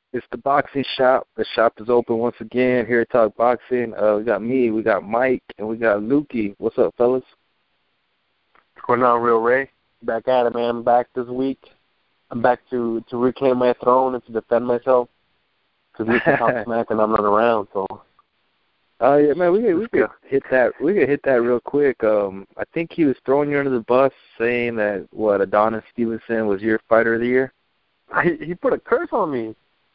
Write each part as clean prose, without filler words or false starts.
It's the boxing shop. The shop is open once again. Here to talk boxing. We got me, we got Mike, and we got Lukey. What's up, fellas? What's going on, Real Ray? Back at it, man. I'm back this week. I'm back to reclaim my throne and to defend myself. Because Lukey talks smack and I'm not around, so. Oh yeah, man. We could hit that. We could hit that real quick. I think he was throwing you under the bus, saying that Adonis Stevenson was your fighter of the year. He put a curse on me.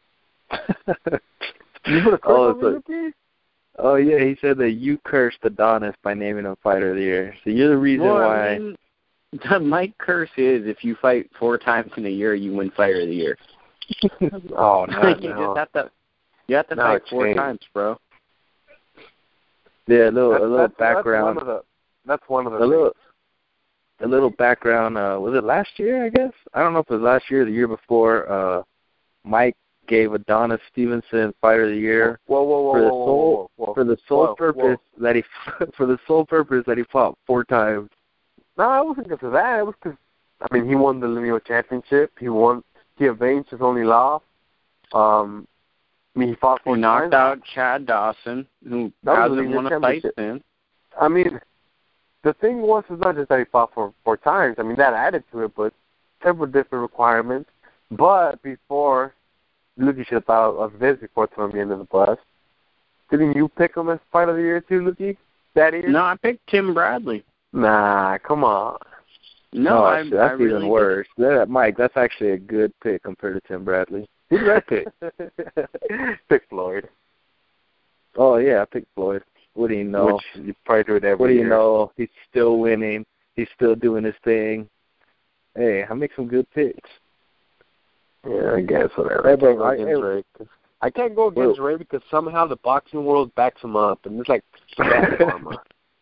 You put a curse on me, Lukey? Oh yeah, he said that you cursed Adonis by naming him fighter of the year. So you're the reason why. I mean, my curse is if you fight 4 times in a year, you win fighter of the year. Oh no! You have to fight 4 times, bro. Yeah, a little background. That's one of the a little background. Was it last year? I guess I don't know if it was last year or the year before. Mike gave Adonis Stevenson fighter of the year for the sole purpose that he fought 4 times. No, it wasn't because of that. It was because he won the lineal championship. He avenged his only loss. He fought 4 times. He knocked out Chad Dawson, who hasn't won a fight since. The thing was, it's not just that he fought 4 times. That added to it, but several different requirements. But before, Lukey should have thought of this before throwing me into the bus. Didn't you pick him as fight of the year too, Lukey? That year? No, I picked Tim Bradley. Nah, come on. No, that's even worse. Mike, that's actually a good pick compared to Tim Bradley. Who did I pick? Pick Floyd. Oh, yeah, I picked Floyd. What do you know? Which you probably do it every year. What do you know? He's still winning. He's still doing his thing. Hey, I make some good picks. Yeah, I guess, whatever. I can't go against Ray because somehow the boxing world backs him up, and it's like bad karma.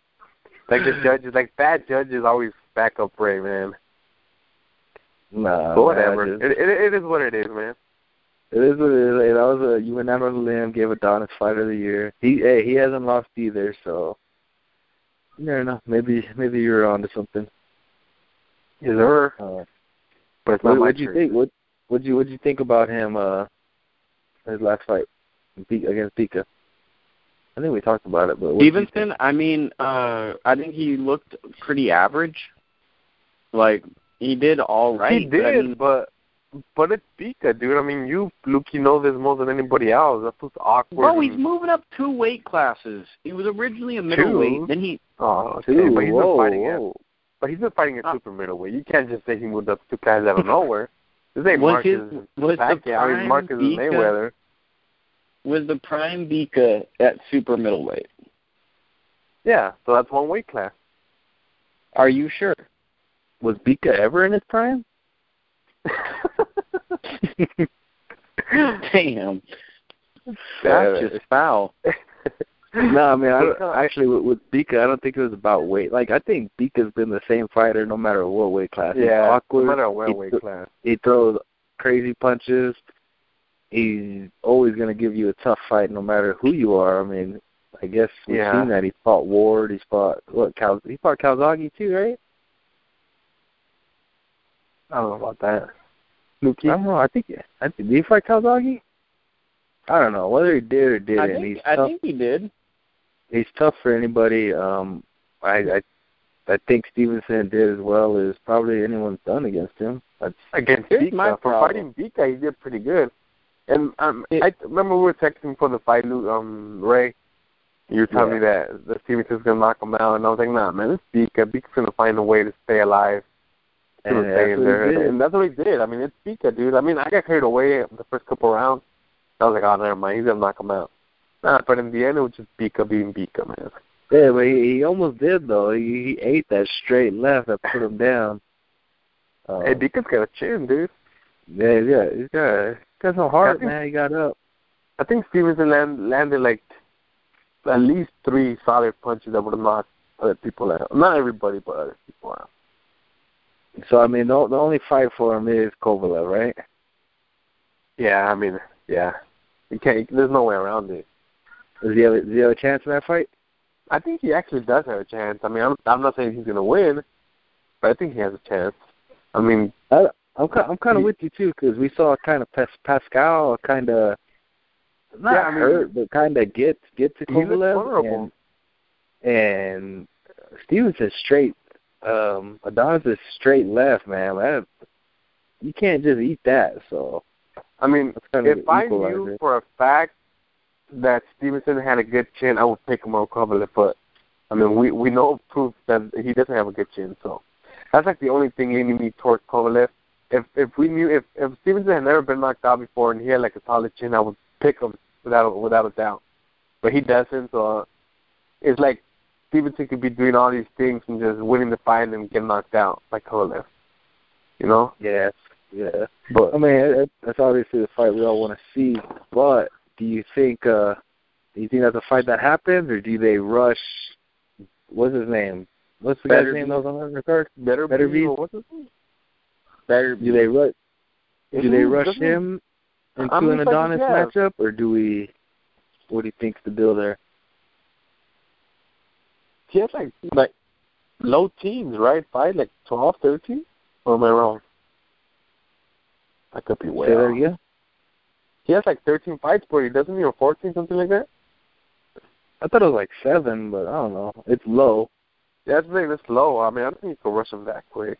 Bad judges always back up Ray, man. Nah, but whatever. It is what it is, man. It is what it is. You went out on a limb, gave Adonis fighter of the year. He hasn't lost either, so you never know. Maybe you're onto something. Yes, sir. But it's not what'd you think? What'd you think about him? His last fight against Pika. I think we talked about it, but Stevenson. I think he looked pretty average. Like he did all right. He did, but it's Pika, dude. You, Lukey, know this more than anybody else. That was awkward. Bro, he's moving up 2 weight classes. He was originally a middleweight. Then he. Oh, okay. But he's been fighting at super middleweight. You can't just say he moved up 2 classes out of nowhere. This ain't Marcus Mayweather. Was the prime Bika at super middleweight? Yeah, so that's 1 weight class. Are you sure? Was Bika ever in his prime? Damn. That's just foul. No, actually, with Bika, I don't think it was about weight. Like, I think Bika's been the same fighter no matter what weight class. Yeah, he's awkward. No matter what weight class. He throws crazy punches. He's always going to give you a tough fight no matter who you are. I guess we've seen that. He fought Ward. He fought, he fought Calzaghe too, right? I don't know about that. Lukey? I don't know. I think did he fight Calzaghe? I don't know whether he did or didn't. I think he did. He's tough for anybody. I think Stevenson did as well as probably anyone's done against him. Against Bika. For fighting Bika, he did pretty good. And I remember we were texting for the fight, Ray. You were telling me that Stevenson's going to knock him out, and I was like, nah, man, it's Bika. Bika's going to find a way to stay alive. And that's what he did. It's Bika, dude. I got carried away the first couple rounds. I was like, oh, never mind. He's going to knock him out. Nah, but in the end, it was just Bika being Bika, man. Yeah, but he almost did, though. He ate that straight left that put him down. Hey, Bika's got a chin, dude. Yeah, he's got some heart, man. He got up. I think Stevenson landed like at least 3 solid punches that would have knocked other people out. Not everybody, but other people out. So, the only fight for him is Kovalev, right? Yeah, yeah. You can't. There's no way around it. Does he have a chance in that fight? I think he actually does have a chance. I'm not saying he's going to win, but I think he has a chance. I'm kind of with you too, because we saw kind of Pascal kind of not hurt, but kind of get to Kovalev, and Stevenson's straight. Adonis is straight left, man. You can't just eat that. So, I mean, if I knew for a fact that Stevenson had a good chin, I would pick him over Kovalev. But I mean, we know proof that he doesn't have a good chin, so that's like the only thing leaning me towards Kovalev. If Stevenson had never been knocked out before and he had like a solid chin, I would pick him without a doubt. But he doesn't, so it's like Stevenson could be doing all these things and just winning the fight and get knocked out like Kovalev. You know? Yeah. But I mean, that's obviously the fight we all want to see. But do you think that's a fight that happens, or do they rush? What's his name? What's the guy's name that was on the card? Beterbiev. What's his name? Beterbiev. Do they rush him into an Adonis matchup, or do we? What do you think's the deal there? He has like low teens, right? Fight like 12, 13? Or am I wrong? I could be way off. Yeah. He has like 13 fights, but he doesn't he, or 14, something like that? I thought it was like 7, but I don't know. It's low. Yeah, that's big. That's low. I mean, I don't think you can rush him that quick.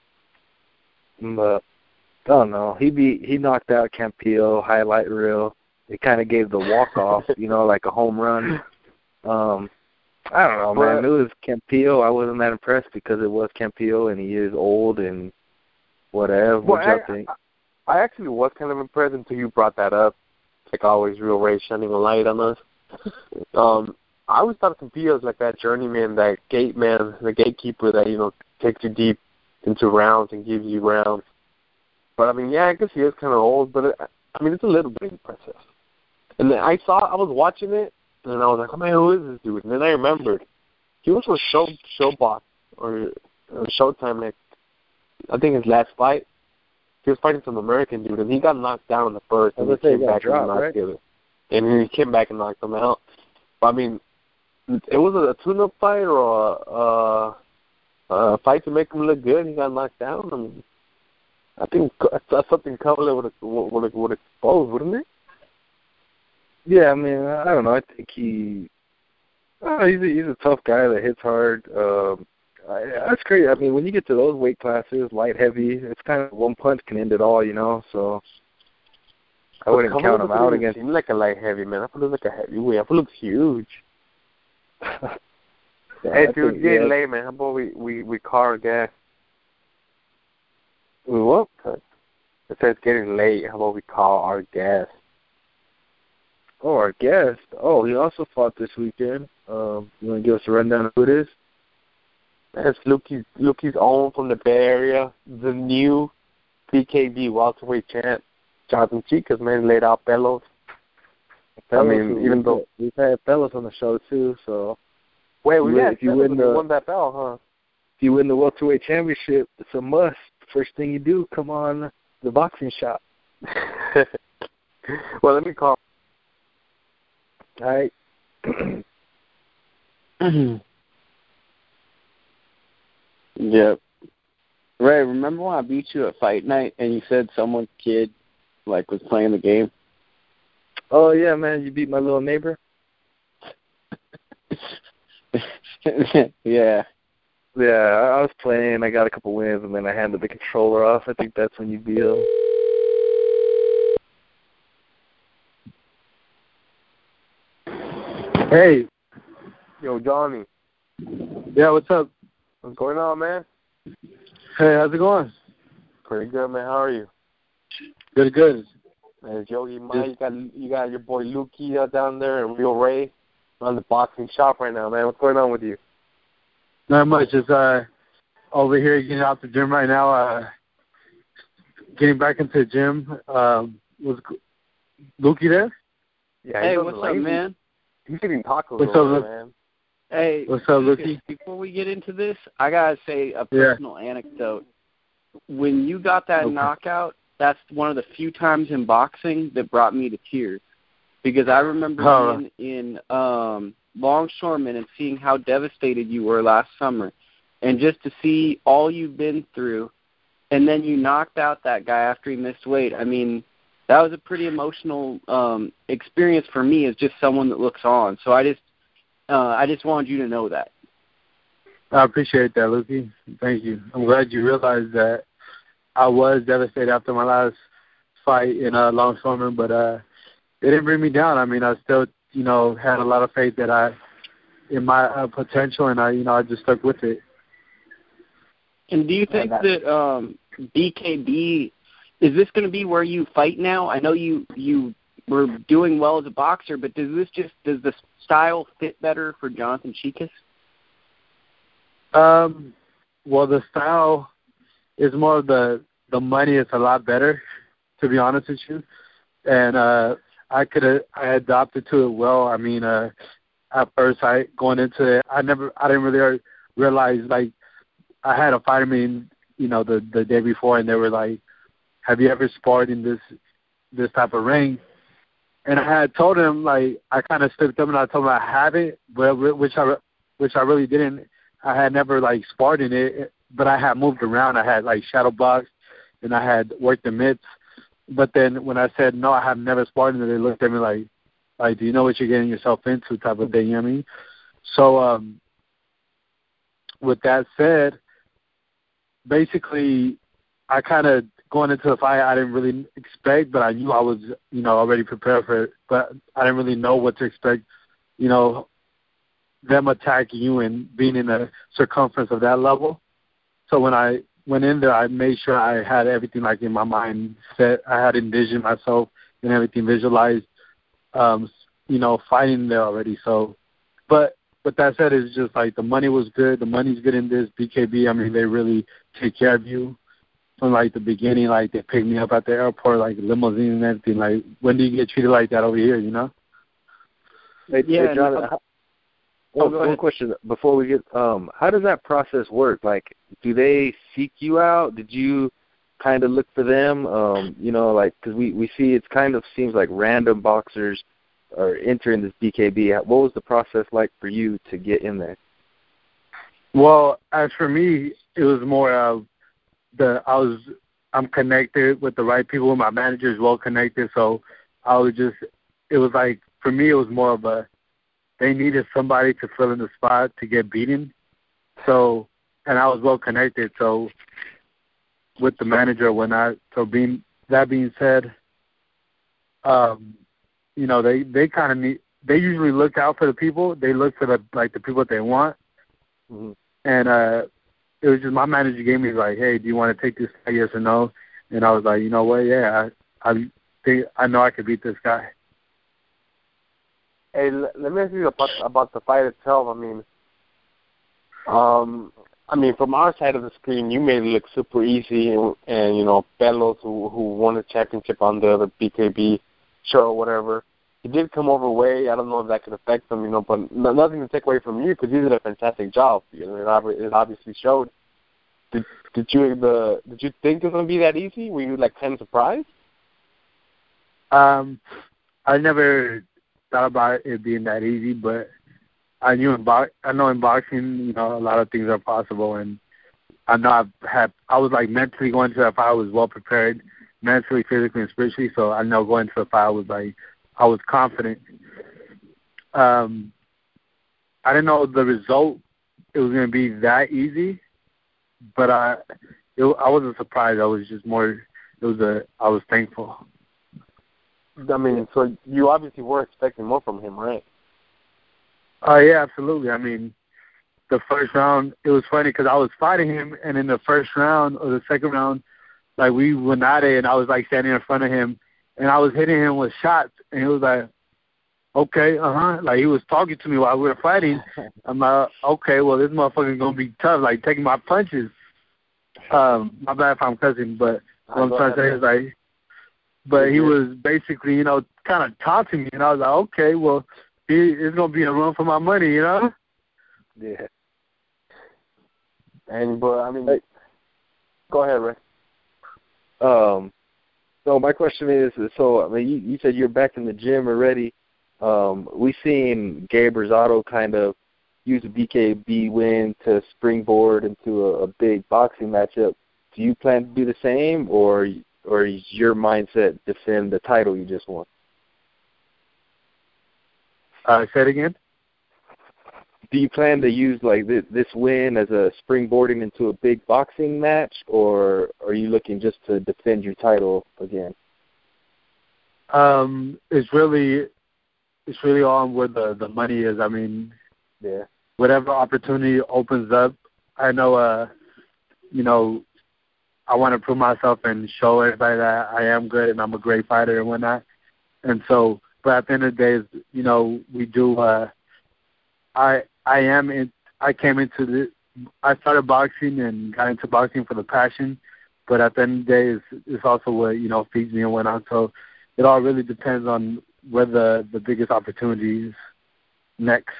But I don't know. He knocked out Campillo, highlight reel. It kind of gave the walk-off, like a home run. I don't know, man. It was Campillo. I wasn't that impressed because it was Campillo, and he is old and whatever. What y'all think? I actually was kind of impressed until you brought that up. Like always, Real Ray shining a light on us. I always thought Campillo was like that journeyman, that gate man, the gatekeeper that, takes you deep into rounds and gives you rounds. But, I mean, yeah, I guess he is kind of old, but, it's a little bit impressive. And then I was watching it, and I was like, oh, man, who is this dude? And then I remembered. He was with Showbox or Showtime, like, I think his last fight. He was fighting some American dude, and he got knocked down in the first, and he came back and knocked him out. And then he came back and knocked him out. But, I mean, it was a tune-up fight or a fight to make him look good. He got knocked down. I mean, I think that's something Kovalev would expose, wouldn't it? Yeah, I mean, I don't know. I think he's a tough guy that hits hard. That's crazy. I mean, when you get to those weight classes, light, heavy, it's kind of one punch can end it all, so I wouldn't count him out against. Seem like a light heavy, man. I thought it was like a heavyweight. I thought it looks huge. Hey, dude, getting late, man. How about we call our guest? We what? It says getting late. How about we call our guest? Oh, our guest. Oh, he also fought this weekend. You want to give us a rundown of who it is? That's Lukey's own from the Bay Area, the new PKB welterweight champ, Jonathan Chicas, man, laid out Bellows. I mean, even though we've had Bellows on the show too, so. Wait, if you won that belt, huh? If you win the welterweight championship, it's a must. First thing you do, come on the boxing shop. Well, let me call. All right. Yep. Ray, remember when I beat you at fight night and you said someone's kid, was playing the game? Oh, yeah, man. You beat my little neighbor? Yeah. Yeah, I was playing. I got a couple wins, and then I handed the controller off. I think that's when you beat him. Hey. Yo, Johnny. Yeah, what's up? What's going on, man? Hey, how's it going? Pretty good, man. How are you? Good. There's Yogi Mike. You got your boy Lukey down there and Real Ray on the boxing shop right now, man. What's going on with you? Not much. Just over here getting out the gym right now. Getting back into the gym. Was Lukey there? Yeah. Hey, what's up, man? He's eating tacos. What's up, man? Hey, what's up, Lukey? Before we get into this, I gotta say a personal anecdote. When you got that knockout, that's one of the few times in boxing that brought me to tears, because I remember being in Longshoreman and seeing how devastated you were last summer, and just to see all you've been through and then you knocked out that guy after he missed weight. I mean, that was a pretty emotional experience for me as just someone that looks on. So I just wanted you to know that. I appreciate that, Lukey. Thank you. I'm glad you realized that I was devastated after my last fight in Longshoreman, but it didn't bring me down. I mean, I still, had a lot of faith that in my potential, and I just stuck with it. And do you think that BKB, is this going to be where you fight now? I know you were doing well as a boxer, but does the style fit better for Jonathan Chikas? Well, the style is more of the money is a lot better, to be honest with you. And I adopted to it well. I mean, at first going into it, I didn't really realize, like, I had a fighter meeting, the day before, and they were like, have you ever sparred in this type of ring? And I had told him, like, I kind of slipped up and I told him I haven't, but which I really didn't. I had never, like, sparred in it, but I had moved around. I had, like, shadow boxed, and I had worked the mitts. But then when I said, no, I have never sparred in it, they looked at me like, do you know what you're getting yourself into type of thing, you know what I mean? So with that said, basically, I kind of, going into the fight, I didn't really expect, but I knew I was, already prepared for it. But I didn't really know what to expect, them attacking you and being in the circumference of that level. So when I went in there, I made sure I had everything, like, in my mind set. I had envisioned myself and everything visualized, fighting there already. So, but that said, it's just like the money was good. The money's good in this. BKB, I mean, they really take care of you from, like, the beginning. Like, they pick me up at the airport, like, limousine and everything. Like, when do you get treated like that over here, Hey, John, one question before we get, how does that process work? Like, do they seek you out? Did you kind of look for them? Because we see it kind of seems like random boxers are entering this BKB. What was the process like for you to get in there? Well, as for me, it was more of I'm connected with the right people. My manager is well connected, so it was like, for me, it was more of they needed somebody to fill in the spot to get beaten. So, and I was well connected. So, with the manager and whatnot. So, being said, they kind of need. They usually look out for the people. They look for the people that they want. Mm-hmm. And it was just my manager gave me like, hey, do you want to take this guy, yes or no? And I was like, you know what, yeah, I know I could beat this guy. Hey, let me ask you about the fight itself. I mean, from our side of the screen, you made it look super easy, and Bellows, who won the championship on the other BKB show or whatever, he did come overweight. I don't know if that could affect him, but nothing to take away from you because you did a fantastic job. It obviously showed. Did you think it was gonna be that easy? Were you kind of surprised? I never thought about it being that easy, but I know in boxing, a lot of things are possible, and I know I was mentally going to that fight. I was well prepared, mentally, physically, and spiritually. So I know going to the fight, I was confident. I didn't know the result. It was going to be that easy, but I wasn't surprised. I was just more. I was thankful. So you obviously were expecting more from him, right? Yeah, absolutely. The first round, it was funny because I was fighting him, and in the first round or the second round, we went at it, and I was standing in front of him, and I was hitting him with shots, and he was like, okay, he was talking to me while we were fighting. I'm like, okay, well, this motherfucker's gonna be tough, taking my punches. My bad if I'm cussing, but what I'm trying to say is but he was basically, kind of taunting me, and I was like, okay, well, it's gonna be a run for my money, Yeah. But go ahead, Ray. So my question is, you said you're back in the gym already. We seen Gabe Rosado kind of use a BKB win to springboard into a big boxing matchup. do you plan to do the same, or is your mindset defend the title you just won? Say it again. Do you plan to use like this win as a springboarding into a big boxing match, or are you looking just to defend your title again? It's really on where the money is. I mean, yeah. Whatever opportunity opens up, I know. You know, I want to prove myself and show everybody that I am good and I'm a great fighter and whatnot. And so, but at the end of the day, you know, we do. I started boxing and got into boxing for the passion, but at the end of the day, it's also what, you know, feeds me and whatnot. So it all really depends on where the biggest opportunity is next.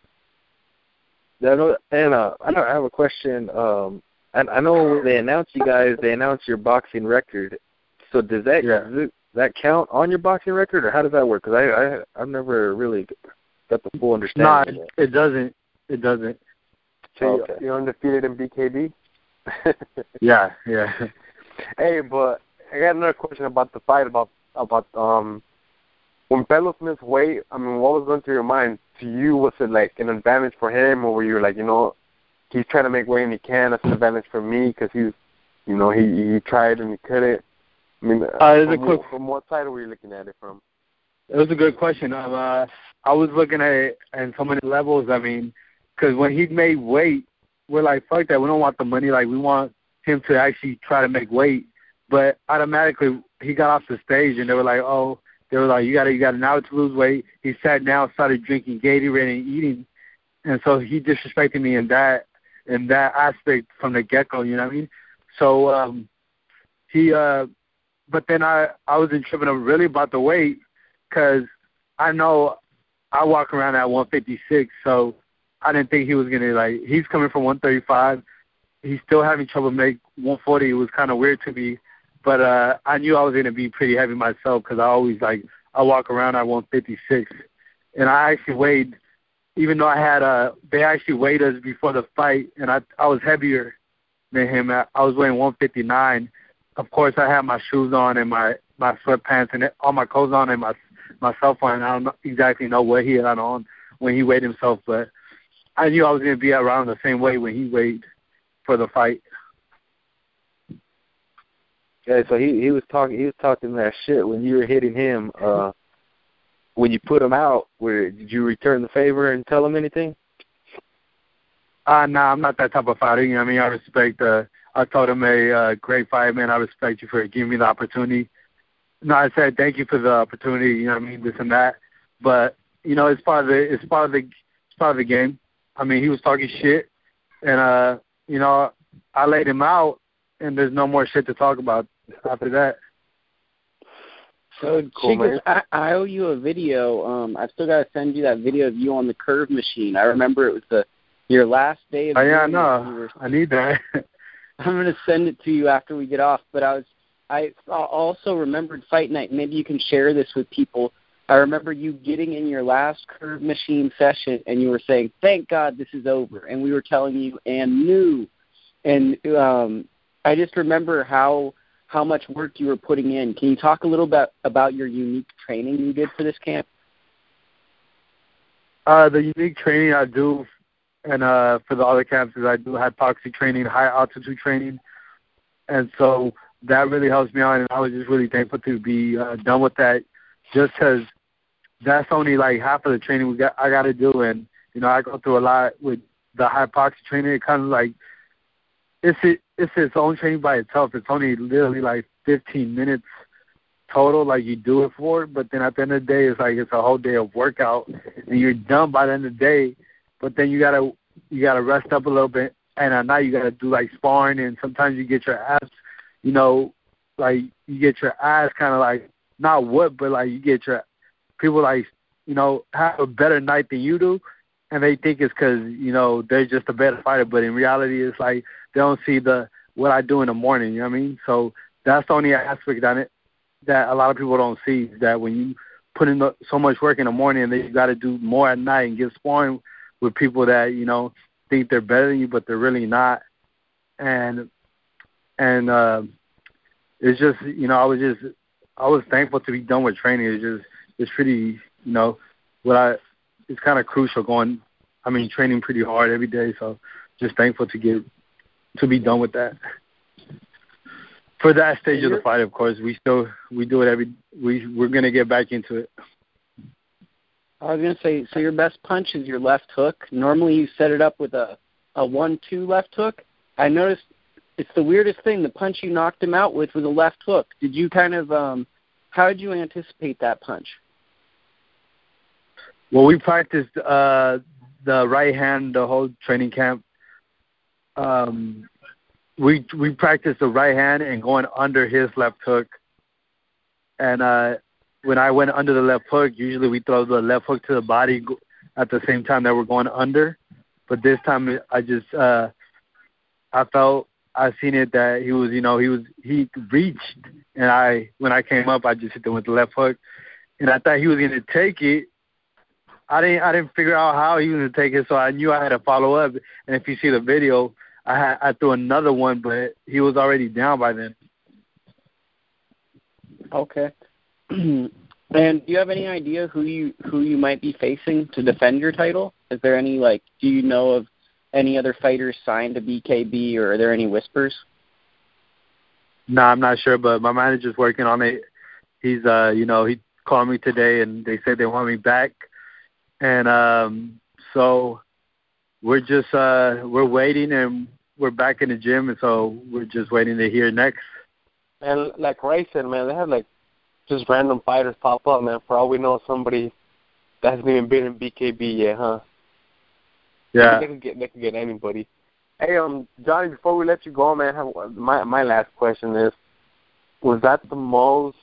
I have a question. I know when they announce you guys, they announce your boxing record. So does that count on your boxing record, or how does that work? Because I've never really got the full understanding. No, it doesn't. It doesn't. So you're undefeated in BKB? Yeah. Hey, but I got another question about the fight, about when Bellows missed weight. I mean, what was going through your mind? To you, was it like an advantage for him, or were you like, you know, he's trying to make weight and he can, that's an advantage for me because he's, you know, he tried and he couldn't? I mean, from what side were you looking at it from? It was a good question. I was looking at it in so many levels. I mean, because when he made weight, we're like, fuck that. We don't want the money. Like, we want him to actually try to make weight. But automatically, he got off the stage, and they were like, you got an hour to lose weight. He sat down, started drinking Gatorade and eating, and so he disrespected me in that aspect from the get-go. You know what I mean? So but then I wasn't tripping up really about the weight, because I know I walk around at 156, so I didn't think he was going to, like, he's coming from 135. He's still having trouble make 140. It was kind of weird to me, but I knew I was going to be pretty heavy myself, because I walk around at 156. And I actually weighed, even though I had they actually weighed us before the fight, and I was heavier than him. I was weighing 159. Of course, I had my shoes on and my sweatpants and all my clothes on and my cell phone. I don't exactly know what he had on when he weighed himself, but I knew I was going to be around the same weight when he weighed for the fight. Yeah, so he was talking that shit when you were hitting him. When you put him out, did you return the favor and tell him anything? No, I'm not that type of fighter. You know what I mean? I respect. I told him, a great fight, man. I respect you for giving me the opportunity. No, I said thank you for the opportunity. You know what I mean? This and that. But you know, it's part of the game. I mean, he was talking shit, and you know, I laid him out, and there's no more shit to talk about after that. So, cool, Chicas, I owe you a video. I still got to send you that video of you on the curve machine. I remember it was your last day of I know. I need that. I'm going to send it to you after we get off. But I also remembered Fight Night. Maybe you can share this with people. I remember you getting in your last curve machine session, and you were saying, thank God this is over. And we were telling you, and new. And I just remember how much work you were putting in. Can you talk a little bit about your unique training you did for this camp? The unique training I do, and for the other camps, is I do hypoxia training, high altitude training, and so that really helps me out. And I was just really thankful to be done with that, just because that's only like half of the training I got to do. And you know, I go through a lot with the hypoxia training. It kind of like it's its own training by itself. It's only literally like 15 minutes total, like you do it for. But then at the end of the day, it's like it's a whole day of workout, and you're done by the end of the day. But then you gotta rest up a little bit, and at night you gotta do like sparring, and sometimes you get your ass, you know, like you get your ass kind of like not whooped, but like you get your people like, you know, have a better night than you do, and they think it's because, you know, they're just a better fighter, but in reality it's like they don't see what I do in the morning, you know what I mean? So that's the only aspect on it that a lot of people don't see, is that when you put in so much work in the morning, and then you got to do more at night and get sparring with people that, you know, think they're better than you, but they're really not. And and it's just, I was thankful to be done with training. It's pretty, it's kind of crucial training pretty hard every day. So just thankful to be done with that. For that stage of the fight, of course, we do it we're going to get back into it. I was going to say, so your best punch is your left hook. Normally you set it up with a 1-2 left hook. I noticed it's the weirdest thing. The punch you knocked him out with was a left hook. Did you how did you anticipate that punch? Well, we practiced the right hand the whole training camp. We practiced the right hand and going under his left hook. And when I went under the left hook, usually we throw the left hook to the body at the same time that we're going under. But this time I seen it that he reached, and when I came up, I just hit him with the left hook, and I thought he was going to take it. I didn't figure out how he was going to take it, so I knew I had to follow up. And if you see the video, I threw another one, but he was already down by then. Okay. And do you have any idea who you might be facing to defend your title? Is there any do you know of any other fighters signed to BKB, or are there any whispers? No, I'm not sure, but my manager's working on it. He's he called me today and they said they want me back. And so we're just we're waiting, and we're back in the gym, and so we're just waiting to hear next. And like Ray said, man, they have just random fighters pop up, man. For all we know, somebody that hasn't even been in BKB yet, huh? Yeah. They could get anybody. Hey, Johnny, before we let you go, man, my last question is: was that the most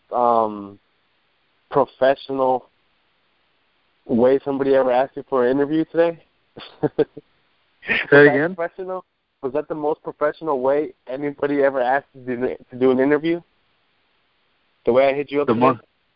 professional way somebody ever asked you for an interview today? Say again? Professional? Was that the most professional way anybody ever asked you to do an interview? The way I hit you up today?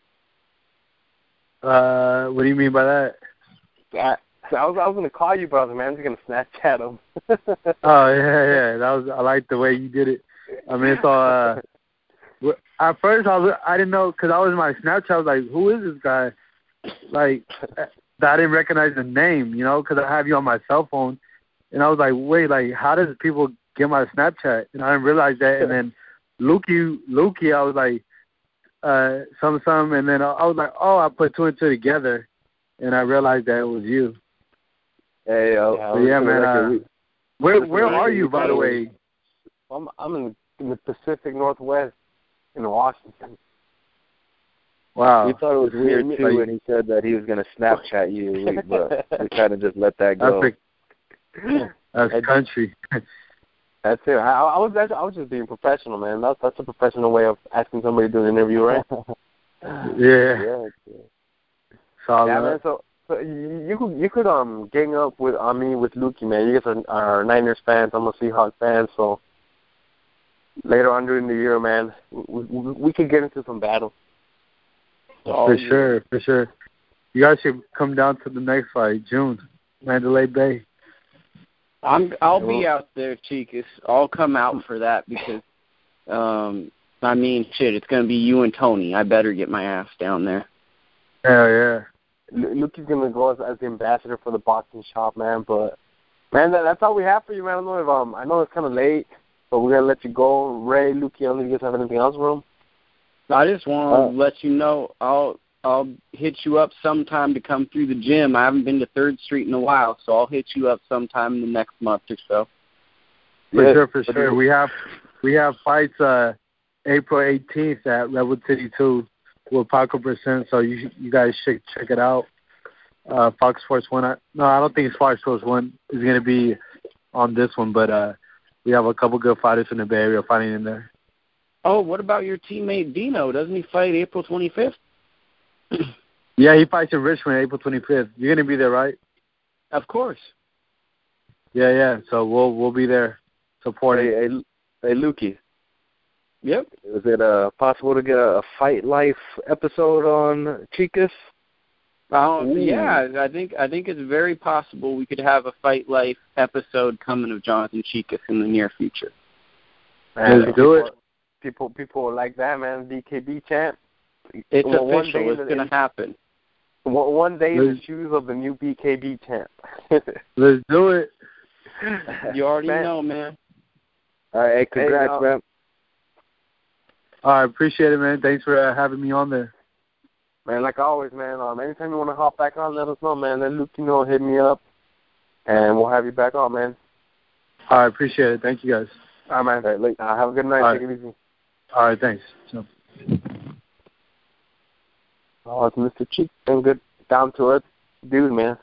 What do you mean by that? I was going to call you, but I was like, man, I'm just going to Snapchat him. Oh, yeah. I like the way you did it. I mean, so at first I didn't know, because I was in my Snapchat. I was like, who is this guy? Like, I didn't recognize the name, because I have you on my cell phone. And I was like, wait, how does people get my Snapchat? And I didn't realize that. And then Lukey, I was like, some, and then I was like, oh, I put two and two together, and I realized that it was you. Hey, yeah, man. Where are you, by the way? I'm in the Pacific Northwest in Washington. Wow. We thought it was weird too when he said that he was going to Snapchat you, but we kind of just let that go. That's country. That's it. I was just being professional, man. That's a professional way of asking somebody to do an interview, right? Yeah. Solid. Yeah, man. So you could gang up with me with Lukey, man. You guys are Niners fans. I'm a Seahawks fan. So later on during the year, man, we could get into some battle. For sure. You guys should come down to the next fight, June, Mandalay Bay. I'll be out there, Chicas. I'll come out for that because, it's going to be you and Tony. I better get my ass down there. Hell yeah. Lukey's going to go as the ambassador for the boxing shop, man. But, man, that's all we have for you, man. I know it's kind of late, but we're going to let you go. Ray, Lukey, I don't know if you guys have anything else for him. I just want to let you know I'll hit you up sometime to come through the gym. I haven't been to 3rd Street in a while, so I'll hit you up sometime in the next month or so. For sure. We have fights April 18th at Redwood City 2 with Paco Percent, so you guys should check it out. Fox Sports 1. I don't think it's Fox Sports 1 is going to be on this one, but we have a couple good fighters in the Bay Area fighting in there. Oh, what about your teammate Dino? Doesn't he fight April 25th? Yeah, he fights in Richmond April 25th. You're going to be there, right? Of course. Yeah. So we'll be there supporting. Hey, Lukey. Yep. Is it possible to get a Fight Life episode on Chicas? Yeah, I think it's very possible we could have a Fight Life episode coming of Jonathan Chicas in the near future. Let's do it. People like that, man. BKB champ. It's official. It's going to happen. One day in the shoes of the new BKB champ. Let's do it. You already know, man. All right, hey, congrats, man. All right, appreciate it, man. Thanks for having me on there. Man, like always, man, anytime you want to hop back on, let us know, man. Let Luke, hit me up, and we'll have you back on, man. All right, appreciate it. Thank you, guys. All right, man. Have a good night. All Take it easy. All right, thanks. So. Oh, it's Mr. Cheek. And good, down to earth dude, man.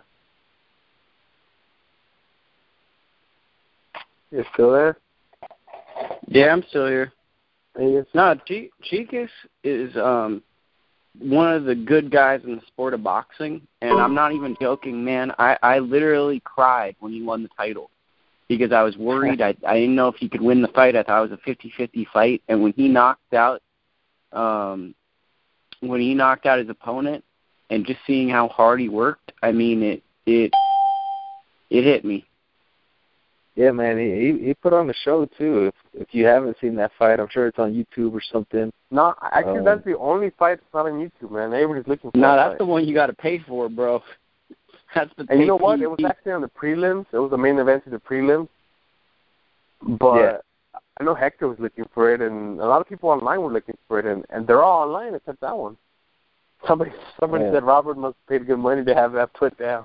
You still there? Yeah, I'm still here. Yes. No, Chicas is one of the good guys in the sport of boxing, and I'm not even joking, man. I literally cried when he won the title because I was worried. I didn't know if he could win the fight. I thought it was a 50-50 fight, and when he knocked out his opponent and just seeing how hard he worked, I mean, it hit me. Yeah, man, he put on the show too. If you haven't seen that fight, I'm sure it's on YouTube or something. No, actually, that's the only fight that's not on YouTube, man. Everybody's looking for. No, that's the one you got to pay for, bro. That's the. And you know what? It was actually on the prelims. It was the main event of the prelims. But I know Hector was looking for it, and a lot of people online were looking for it, and they're all online except that one. Somebody said Robert must have paid good money to have that put down.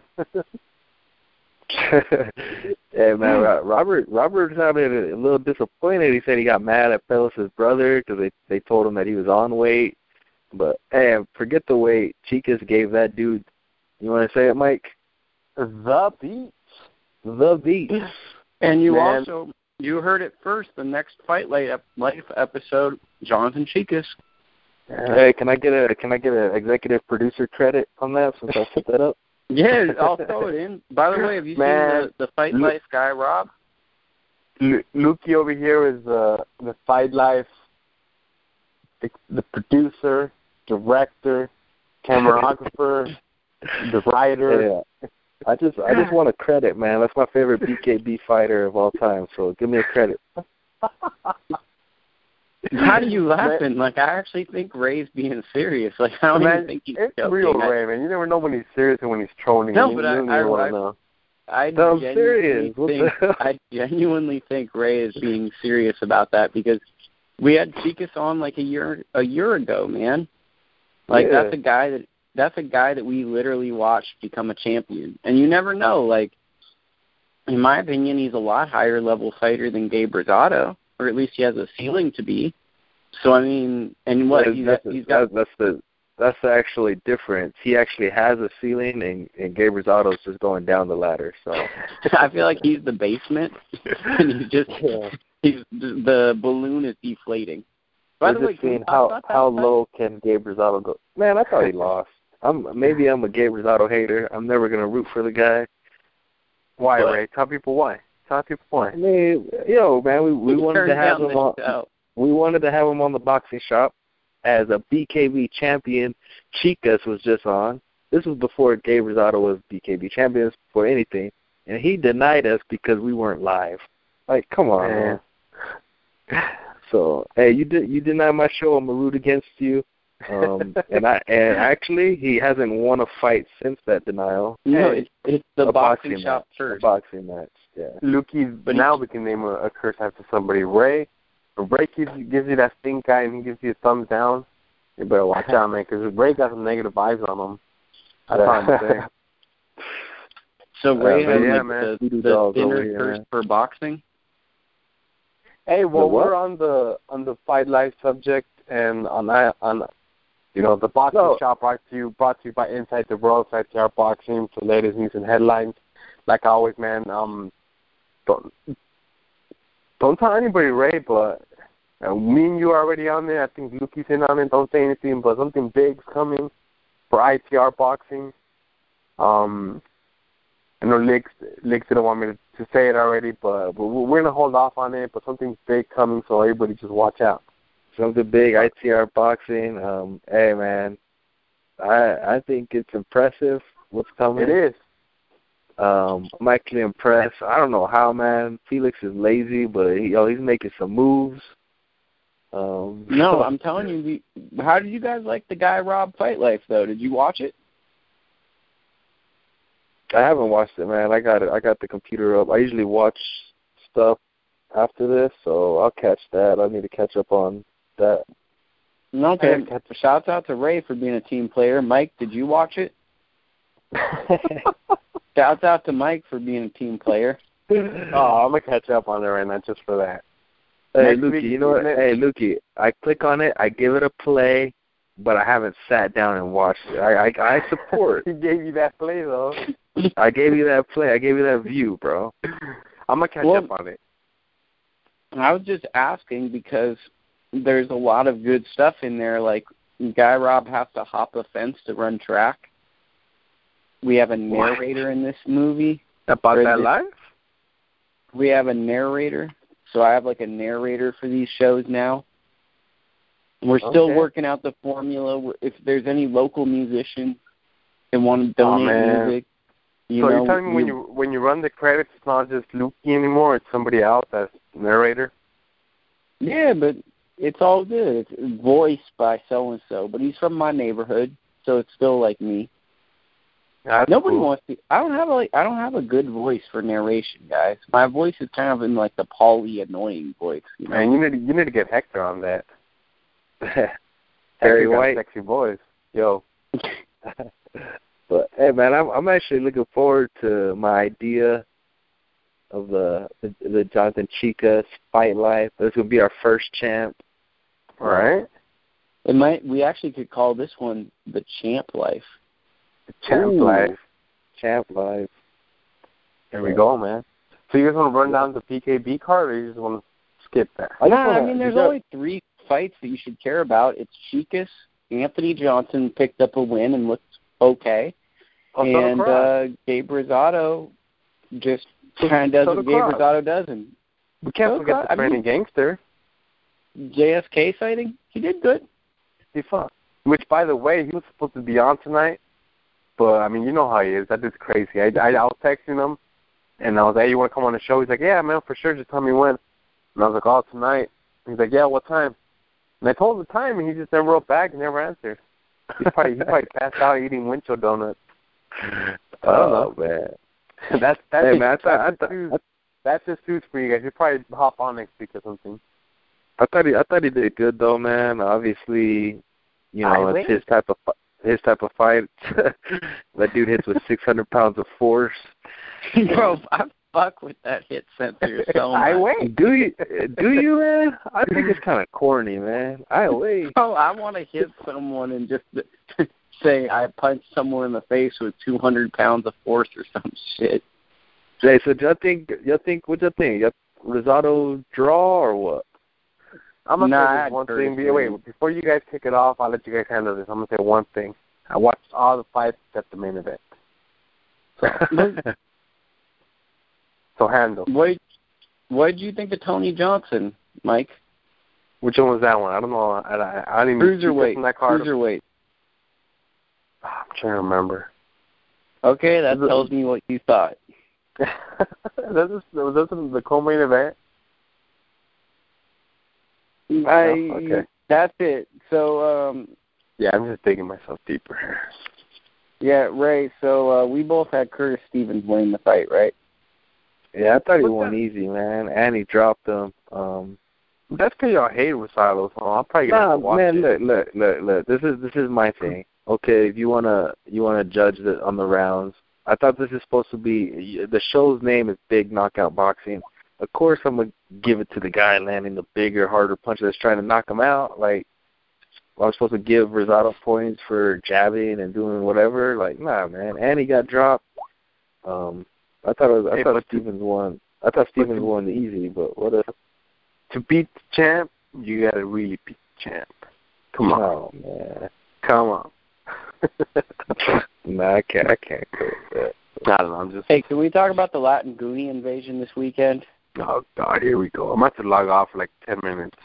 Yeah, man, Robert sounded a little disappointed. He said he got mad at Pellis' brother because they told him that he was on weight. But, hey, forget the weight. Chicas gave that dude, you want to say it, Mike? The beats. The beats. And you also, you heard it first, the next Fight Life episode, Jonathan Chicas. Hey, can I get an executive producer credit on that since I set that up? Yeah, I'll throw it in. By the way, have you seen the Fight Life guy, Rob? Lukey over here is the Fight Life, the producer, director, cameraographer, the writer. Yeah. I just want a credit, man. That's my favorite BKB fighter of all time. So give me a credit. How do you laughing? Like, I actually think Ray's being serious. Like, I don't even think he's it's joking. Real Ray, man. You never know when he's serious and when he's trolling. No, but I genuinely think Ray is being serious about that because we had Chicas on like a year ago, man. Like that's a guy that we literally watched become a champion. And you never know. Like, in my opinion, he's a lot higher level fighter than Gabe Rosado. Or at least he has a ceiling to be. So I mean, and what that's actually different. He actually has a ceiling, and Gabe Rosado's just going down the ladder. So I feel like he's the basement, and the balloon is deflating. By the way, how low can Gabe Rosado go? Man, I thought he lost. Maybe I'm a Gabe Rosado hater. I'm never gonna root for the guy. Why, Ray? Tell people why. I mean, man, we wanted to have him on. We wanted to have him on the Boxing Shop as a BKB champion. Chicas was just on. This was before Gabe Rosado was BKB champion, before anything, and he denied us because we weren't live. Like, come on, man. So, hey, you deny my show. I'm gonna root against you. And actually, he hasn't won a fight since that denial. No, it's the Boxing Shop first. A boxing match. Yeah. Lukey, but now we can name a curse after somebody. Ray gives you that stink eye and he gives you a thumbs down. You better watch out, man, because Ray got some negative vibes on him. That's all I'm saying. So Ray has the thinner curse for boxing. Hey, well, we're on the Fight Life subject, and on the Boxing Shop brought to you by Inside the World, ITR Boxing, for the latest news and headlines. Like always, man, don't tell anybody, Ray, but me and you are already on there. I think Lukey's in on it. Don't say anything, but something big's coming for ITR Boxing. I know Licks didn't want me to say it already, but we're going to hold off on it, but something's big coming, so everybody just watch out. Something big, ITR Boxing. Hey, man, I think it's impressive what's coming. It is. I'm actually impressed. I don't know how, man. Felix is lazy, but he's making some moves. No, I'm telling you. How did you guys like the Guy Rob Fight Life, though? Did you watch it? I haven't watched it, man. I got the computer up. I usually watch stuff after this, so I'll catch that. I need to catch up on that. Okay. Shouts out to Ray for being a team player. Mike, did you watch it? Shouts out to Mike for being a team player. Oh, I'm going to catch up on it right now just for that. Hey, Lukey, you know what? Hey, Lukey, I click on it, I give it a play, but I haven't sat down and watched it. I support. He gave you that play, though. I gave you that play. I gave you that view, bro. I'm going to catch up on it. I was just asking because there's a lot of good stuff in there, like Guy Rob has to hop a fence to run track. We have a narrator in this movie. About that life? We have a narrator. So I have like a narrator for these shows now. We're still working out the formula. If there's any local musicians that want to donate music, you're telling me when you run the credits, it's not just Lukey anymore; it's somebody else as narrator. Yeah, but it's all good. It's voiced by so and so, but he's from my neighborhood, so it's still like me. Nobody wants to. I don't have a good voice for narration, guys. My voice is kind of in like the Paulie annoying voice. You know? Man, you need to get Hector on that. Harry White, sexy voice, yo. But hey, man, I'm actually looking forward to my idea of the Jonathan Chica Fight Life. This will be our first champ. All right. We actually could call this one the Champ Life. Champ Life. Champ Life. There we go, man. So you guys want to run down the PKB card, or you just want to skip that? There's only 3 fights that you should care about. It's Chicas. Anthony Johnson picked up a win and looked okay. And Gabe Rosado just kind of does what Gabe Rosado does. And we can't forget the training gangster. JFK sighting? He did good. He fought. Which, by the way, he was supposed to be on tonight. But, I mean, you know how he is. That dude's crazy. I was texting him, and I was like, hey, you want to come on the show? He's like, yeah, man, for sure. Just tell me when. And I was like, oh, tonight. He's like, yeah, what time? And I told him the time, and he just never wrote back and never answered. He probably passed out eating Winchell donuts. Oh, man. That's hey, man, that's just suits for you guys. He'll probably hop on next week or something. I thought he did good, though, man. Obviously, it's his type of fight. That dude hits with 600 pounds of force. Bro, I fuck with that hit sensor so much. I wait. Do you, man? I think it's kind of corny, man. I wait. Oh, I want to hit someone and just say I punched someone in the face with 200 pounds of force or some shit. Jay, so what do you think? Rosado draw or what? I'm going to say one thing. Wait, before you guys kick it off, I'll let you guys handle this. I'm going to say one thing. I watched all the fights except the main event. So handle. What did you think of Tony Johnson, Mike? Which one was that one? I don't know. I didn't even Cruiserweight. That card. Cruiserweight. I'm trying to remember. Okay, that tells me what you thought. Was this the co-main event? Okay. That's it. So, yeah, I'm just digging myself deeper here. Yeah, Ray, so we both had Curtis Stevens winning the fight, right? Yeah, I thought he won easy, man, and he dropped him. That's because y'all hate Rosado, so I'll probably get to watch man, it. Look. This is my thing. Okay, if you wanna judge on the rounds, I thought this is supposed to be the show's name is Big Knockout Boxing. Of course, I'm gonna give it to the guy landing the bigger, harder punch that's trying to knock him out. Like, I'm supposed to give Rosado points for jabbing and doing whatever. Like, nah, man. And he got dropped. I thought Stevens won. I thought Stevens won easy, but what if? To beat the champ, you gotta really beat the champ. Come on. Oh, man. Come on. Nah, I can't go with that. I don't know. I'm just. Hey, can we talk about the Latin Goonie invasion this weekend? Oh God, here we go. I'm about to log off for like 10 minutes.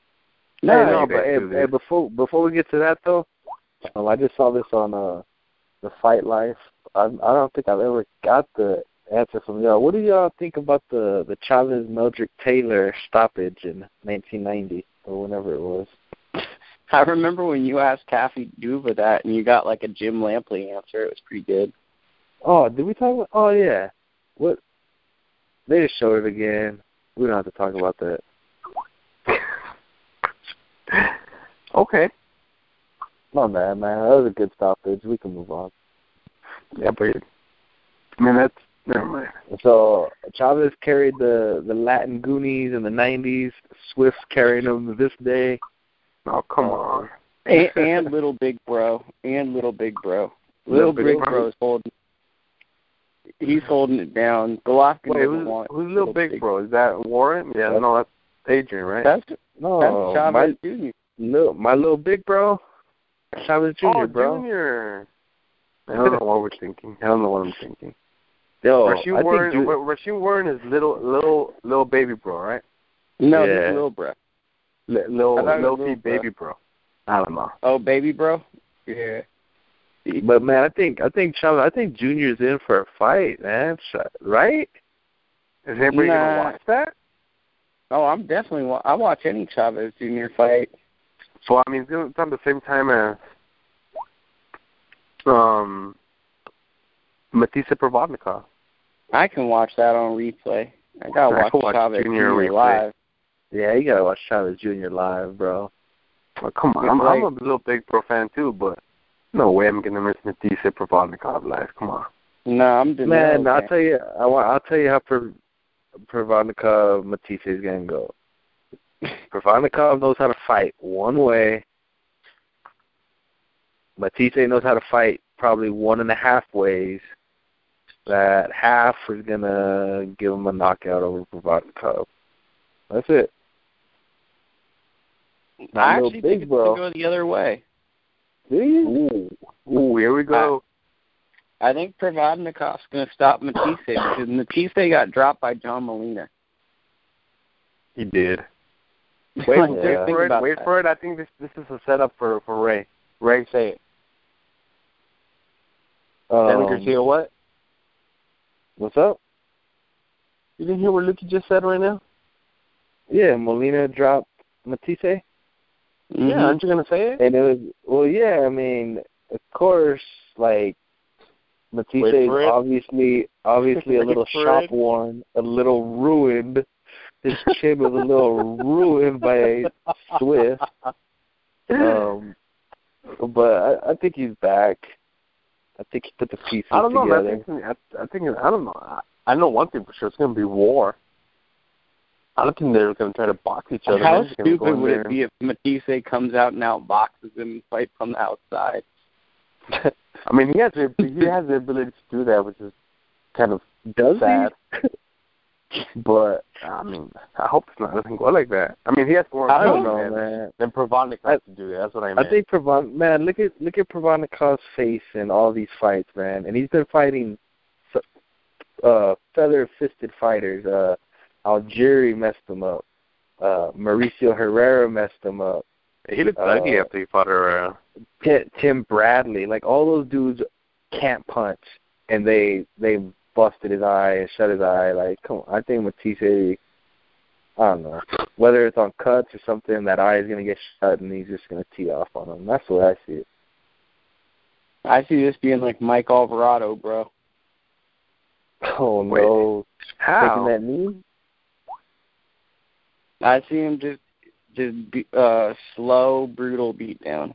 But before we get to that though, I just saw this on the Fight Life. I don't think I've ever got the answer from y'all. What do y'all think about the Chavez Meldrick Taylor stoppage in 1990? or whenever it was. I remember when you asked Kathy Duva that, and you got like a Jim Lampley answer. It was pretty good. Oh, did we talk about? Oh yeah, what? They just showed it again. We don't have to talk about that. Okay. Not bad, man. That was a good stoppage. We can move on. Yeah, but I mean that's never mind. So Chavez carried the Latin Goonies in the '90s. Swift's carrying them to this day. Oh, come on. And Little Big Bro. Little Big Bro's holding. He's holding it down. Golovkin doesn't want. Who's Little Big Bro? Is that Warren? Yeah, no, that's Adrian, right? That's Chavez Jr. My Little Big Bro. Chavez Jr., bro. Jr. I don't know what we're thinking. I don't know what I'm thinking. Yo, Rasheem Warren is little baby bro, right? No, he's Little Bro. Little baby bro. I don't know. Oh, baby bro? Yeah. But man, I think Chavez, I think Junior's in for a fight, man. Right? Is anybody gonna watch that? Oh, I'm definitely. I watch any Chavez Jr. fight. So I mean, it's on the same time as Matisse Provodnikov. I can watch that on replay. I gotta watch Chavez Jr. live. Yeah, you gotta watch Chavez Jr. live, bro. Oh, come on, I'm a Little Big Bro fan too, but no way I'm gonna miss Matisse Provodnikov live. Come on. No, I'm denying. Man, I'll tell you how Provodnikov Matisse is gonna go. Provodnikov knows how to fight one way. Matisse knows how to fight probably 1.5 ways. That half is gonna give him a knockout over Provodnikov. That's it. I actually think it's going to go the other way. Do you? Ooh, here we go. I think Provodnikov's going to stop Matisse because Matisse got dropped by John Molina. He did. Wait for it. I think this is a setup for Ray. Ray, say it. Danny Garcia, what? What's up? You didn't hear what Lucky just said right now? Yeah, Molina dropped Matisse. Mm-hmm. Yeah, aren't you going to say it? And it was, yeah, I mean, of course, like, Matisse is obviously a little shop-worn, a little ruined. His chin was a little ruined by Swift. But I think he's back. I think he put the pieces together. I don't know. I know one thing for sure. It's going to be war. I don't think they're going to try to box each other. How stupid would it be if Matisse comes out and outboxes him and fights from the outside? I mean, he has the ability to do that, which is kind of sad. But I mean, I hope it doesn't go like that. I mean, he has more. I don't know, man. Than Provodnikov to do that. That's what I meant. I think look at Provodnikov's face in all these fights, man. And he's been fighting feather-fisted fighters. Algieri messed him up. Mauricio Herrera messed him up. He looked ugly after he fought Herrera. Tim Bradley, like all those dudes can't punch, and they busted his eye and shut his eye. Like, come on, I think Matisse, I don't know, whether it's on cuts or something, that eye is gonna get shut and he's just gonna tee off on him. That's the way I see it. I see this being like Mike Alvarado, bro. Oh no! How? Taking that knee? I see him just slow, brutal beatdown.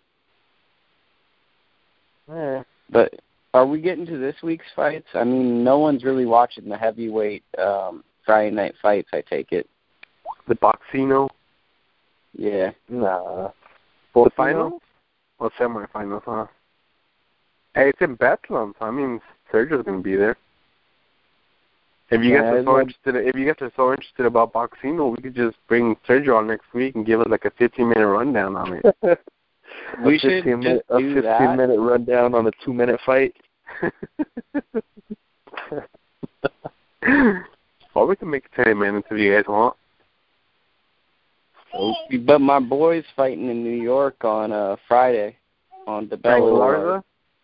But are we getting to this week's fights? I mean, no one's really watching the heavyweight Friday night fights, I take it. The Boxino? Yeah. Nah. The finals? Well, semifinals, huh? Hey, it's in Bethlehem, so I mean, Sergio's going to be there. If you guys are so interested about Boxino, we could just bring Sergio on next week and give us like a 15-minute rundown on it. We should just do a 15-minute rundown on a 2-minute fight. Or we can make it 10 minutes if you guys want. But my boy's fighting in New York on Friday on the Bellator.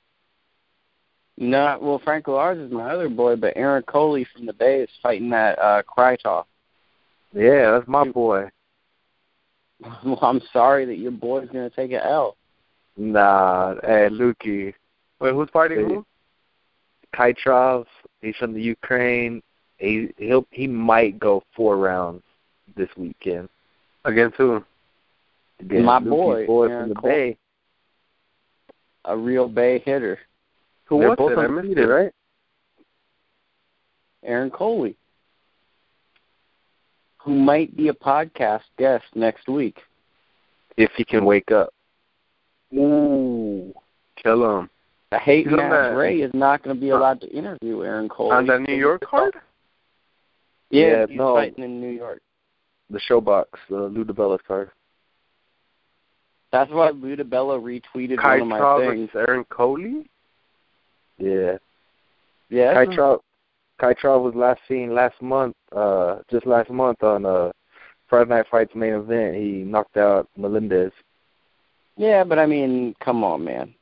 No, well, Franco Larza is my other boy, but Aaron Coley from the Bay is fighting at Krytov. Yeah, that's my boy. Well, I'm sorry that your boy's going to take an L. Nah, hey, Lukey. Wait, who's fighting who? Kaitrov. He's from the Ukraine. He might go 4 rounds this weekend. Against who? Against My Lukey's boy from the Bay. A real Bay hitter. They're both undefeated, right? Aaron Coley, who might be a podcast guest next week. If he can wake up. Ooh, kill him. I hate Matt Ray is not going to be allowed to interview Aaron Coley. On the New York card? Yeah, he's fighting in New York. The Showbox, the Lou DiBella card. That's why Lou DiBella retweeted one of my things. Aaron Coley? Yeah. Yeah. Kaitrov was last seen last month on Friday Night Fights main event. He knocked out Melendez. Yeah, but I mean, come on, man.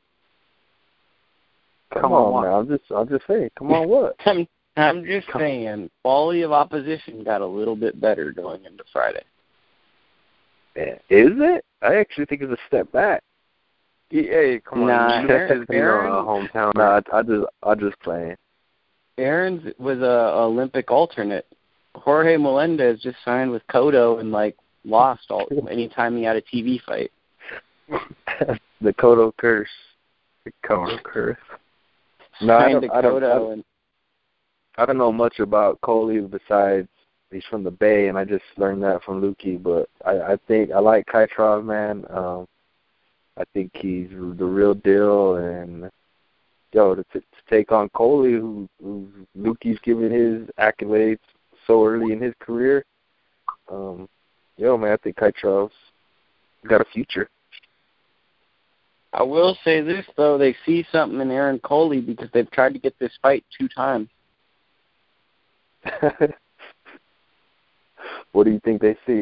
Come on, man. I'm just saying. Come on, what? I'm just saying. Quality of opposition got a little bit better going into Friday. Yeah. Is it? I actually think it's a step back. Hey, come on. Aaron, hometown. Nah, I just playing. Aaron's was a Olympic alternate. Jorge Melendez just signed with Cotto and lost anytime he had a TV fight. The Cotto curse. The Cotto curse. No, I don't know much about Coley besides he's from the Bay, and I just learned that from Lukey. But I think I like Kaitrov, man. I think he's the real deal, and to take on Coley, who Lukey's giving his accolades so early in his career. Man, I think Kaitrov's got a future. I will say this, though. They see something in Aaron Coley because they've tried to get this fight 2 times. What do you think they see?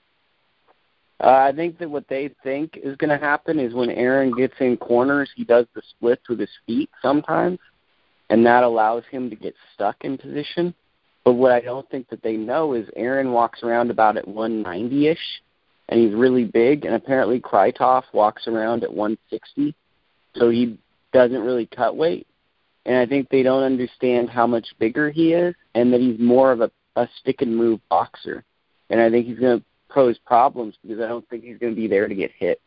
I think that what they think is going to happen is when Aaron gets in corners, he does the splits with his feet sometimes, and that allows him to get stuck in position. But what I don't think that they know is Aaron walks around about at 190-ish, and he's really big, and apparently Krylov walks around at 160, so he doesn't really cut weight. And I think they don't understand how much bigger he is and that he's more of a stick-and-move boxer. And I think he's going to pose problems because I don't think he's going to be there to get hit.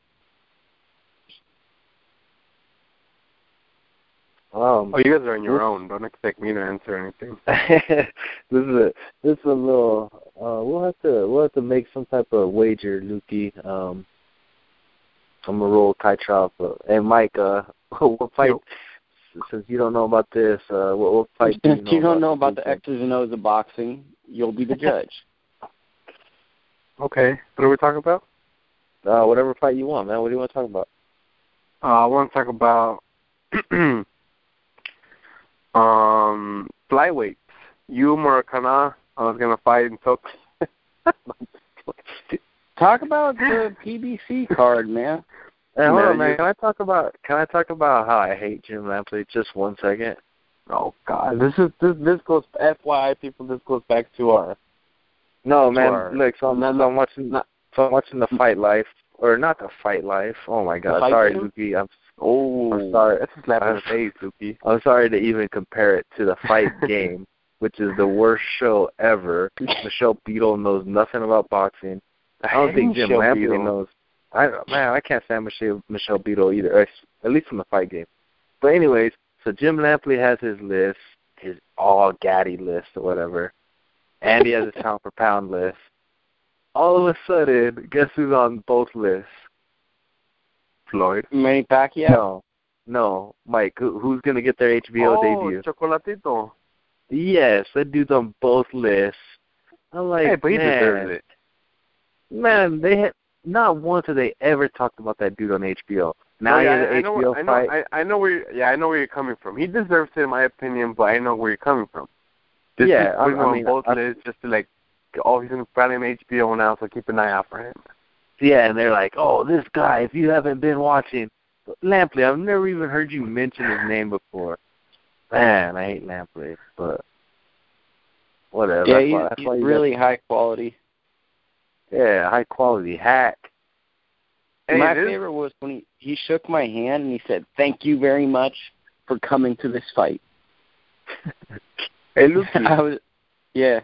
You guys are on your own. Don't expect me to answer anything. This is a little. We'll have to make some type of wager, Lukey. I'm gonna roll Kaitrov. And Mike, what fight? Since you don't know about this, what fight? Since you don't know about the X's and O's of boxing, you'll be the judge. Okay. What are we talking about? Whatever fight you want, man. What do you want to talk about? I want to talk about flyweights. You, Murakana, I was going to fight in Tokyo. Talk about the PBC card, man. Hey, hold on, man. Can I talk about how I hate Jim Lampley? Just 1 second. Oh God, this goes FYI, people. This goes back to our. No, man. Look, so I'm watching the Fight Life, or not the Fight Life. Oh my God, sorry, Lukey. I'm sorry. That's just laughing in the face, Lukey. I'm sorry to even compare it to the Fight Game, which is the worst show ever. Michelle Beadle knows nothing about boxing. I don't think Jim Lampley knows. I can't stand Michelle Beadle either, at least from the Fight Game. But anyways, so Jim Lampley has his list, his all Gaddy list or whatever, and he has his pound for pound list. All of a sudden, guess who's on both lists? Floyd. Manny Pacquiao? No, Mike. Who's gonna get their HBO debut? Chocolatito. Yes, that dude's on both lists. I'm like, hey, but he deserves it. Man, they had not once have they ever talked about that dude on HBO. Now he has an HBO fight. I know where you're coming from. He deserves it, in my opinion, but I know where you're coming from. I mean, both lists just to he's going to probably on HBO now, so keep an eye out for him. Yeah, and they're like, oh, this guy, if you haven't been watching, Lampley, I've never even heard you mention his name before. Man, I hate Lampley, but whatever. Yeah, he's really high quality. Yeah, high quality hack. My favorite was when he shook my hand and he said, "Thank you very much for coming to this fight." Hey, Luke. Yeah.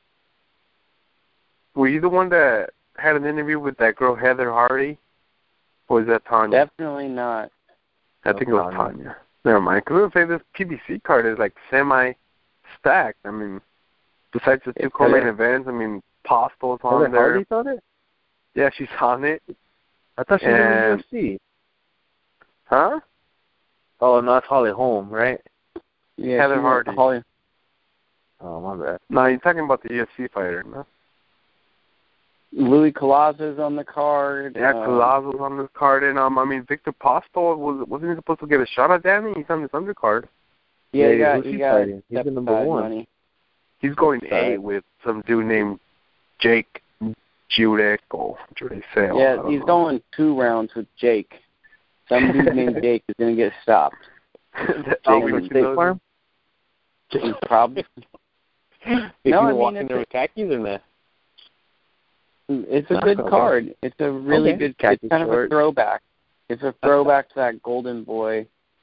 Were you the one that had an interview with that girl Heather Hardy? Or was that Tanya? Definitely not. I think it was Tanya. Never mind. Because I was going to say this PBC card is like semi-stacked. I mean, besides the two co-main events, I mean, Postle's on Heather there. Hardy's on it? Yeah, she's on it. I thought she was in UFC. Huh? Oh, no, that's Holly Holm, right? Yeah, Heather Hardy. Oh, my bad. No, you're talking about the UFC fighter, no? Louis Collazo's on the card. Yeah, Collazo's on this card, and I mean, Victor Postol wasn't he supposed to get a shot at Danny? He's on this undercard. Yeah, he got he's the number one. Money. He's going A with some dude named Jake Judeco. Yeah, he's going 2 rounds with Jake. Some dude named Jake is going to get stopped. Jake from State Farm? Probably. No, I mean, it's with khakis or not? It's a good card. It's a really good. It's kind of a throwback. It's a throwback to that Golden Boy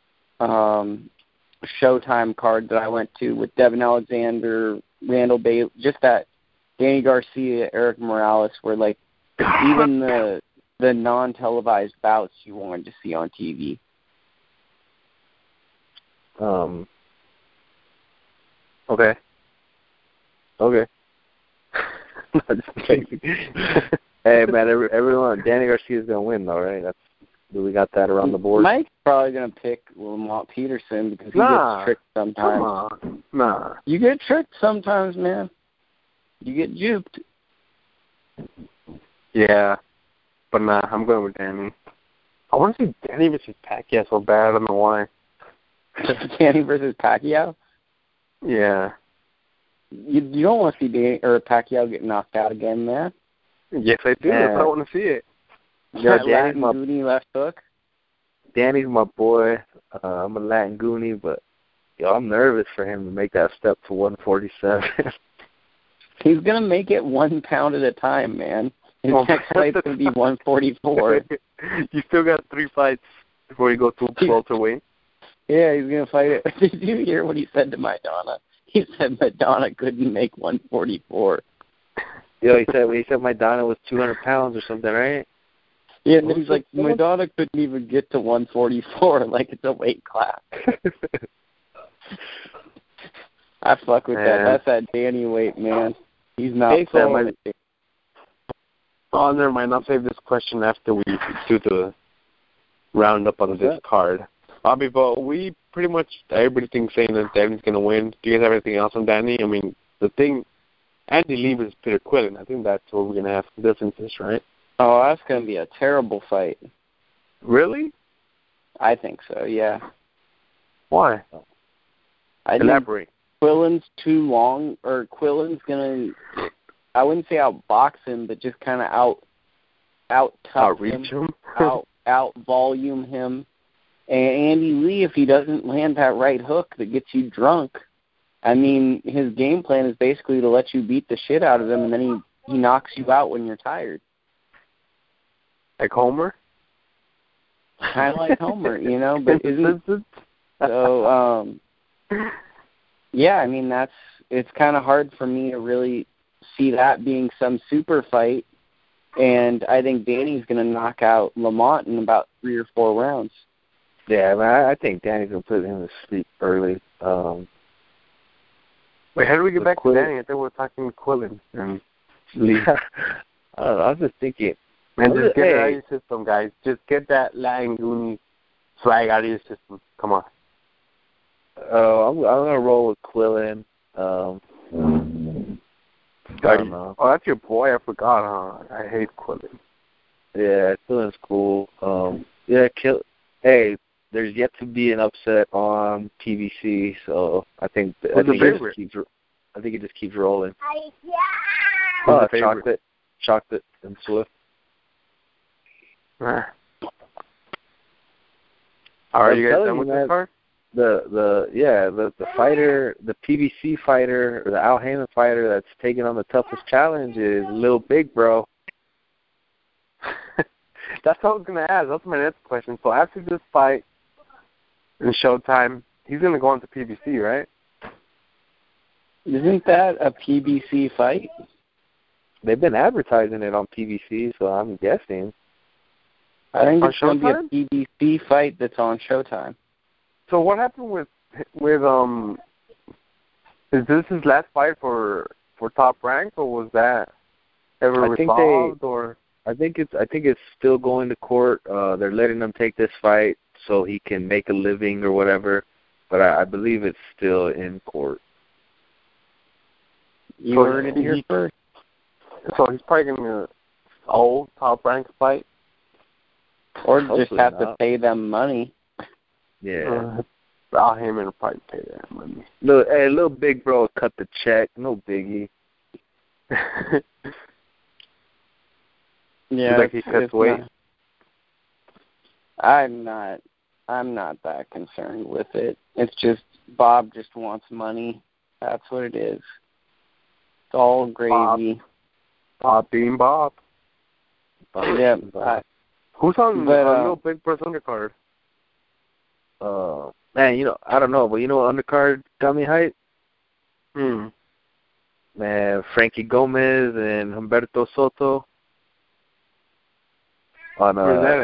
Showtime card that I went to with Devin Alexander, Randall Bailey, just that Danny Garcia, Eric Morales, where like even the non-televised bouts you wanted to see on TV. Okay. Hey man, everyone, Danny Garcia's gonna win though, right? We got that around the board. Mike's probably gonna pick Lamont Peterson because he gets tricked sometimes. Come on. Nah. You get tricked sometimes, man. You get duped. Yeah, but nah, I'm going with Danny. I want to see Danny versus Pacquiao so bad. I don't know why. Danny versus Pacquiao? Yeah. You don't want to see Danny or Pacquiao get knocked out again, man. Yes, I do. I want to see it. Yeah, Latin Goonie left hook. Danny's my boy. I'm a Latin Goonie, but I'm nervous for him to make that step to 147. He's gonna make it 1 pound at a time, man. His next fight's gonna be 144. You still got 3 fights before you go to welterweight. Yeah, he's gonna fight it. Did you hear what he said to Maidana? He said Maidana couldn't make 144. He said Maidana was 200 pounds or something, right? Yeah, and then he's like, Maidana couldn't even get to 144, like it's a weight class. I fuck with that. That's that Danny weight, man. He's not Oh, never mind. I'll save this question after we do the roundup on this card. But we pretty much, everybody thinks saying that Danny's going to win. Do you guys have anything else on Danny? I mean, the thing, Andy Lee versus Peter Quillin, I think that's where we're going to have differences, right? Oh, that's going to be a terrible fight. Really? I think so, yeah. Why? Elaborate. Quillen's too long, or Quillen's going to, I wouldn't say outbox him, but just kind of outreach him. out volume him. And Andy Lee, if he doesn't land that right hook that gets you drunk, I mean, his game plan is basically to let you beat the shit out of him, and then he knocks you out when you're tired. Like Homer? Kind of like Homer, but isn't it? So, yeah, I mean, it's kind of hard for me to really see that being some super fight, and I think Danny's going to knock out Lamont in about 3 or 4 rounds. Yeah, I think Danny's going to put him to sleep early. Wait, how do we get back to Danny? I think we're talking to Quillin and Lee. I don't know, I was just thinking. Man, just get it out of your system, guys. Just get that Latin Goonie swag out of your system. Come on. I'm going to roll with Quillin. I don't know. Oh, that's your boy. I forgot, huh? I hate Quillin. Yeah, Quillin's cool. Hey, there's yet to be an upset on PBC, so I think it just keeps rolling. Chocolate and Swift. All right, you guys done with this card? The fighter, the PBC fighter, or the Al Haymon fighter that's taking on the toughest challenge is Lil Big Bro. That's what I was gonna ask. That's my next question. So after this fight in Showtime, he's gonna go into PBC, right? Isn't that a PBC fight? They've been advertising it on PBC, so I'm guessing. I think it's going to be a PBC fight that's on Showtime. So what happened with is this his last fight for Top Rank, or was that ever resolved? I think it's still going to court. They're letting him take this fight so he can make a living or whatever. But I believe it's still in court. You heard it here first. So he's probably going to old Top Rank fight, or just have to pay them money. Yeah. Heyman will probably pay that money. Little big bro cut the check. No biggie. Yeah, like he cuts weight. I'm not that concerned with it. It's just Bob just wants money. That's what it is. It's all gravy. Bob being Bob. Yeah. Who's on Little Big Bro's undercard? Man, I don't know, but undercard got me hyped? Man, Frankie Gomez and Humberto Soto on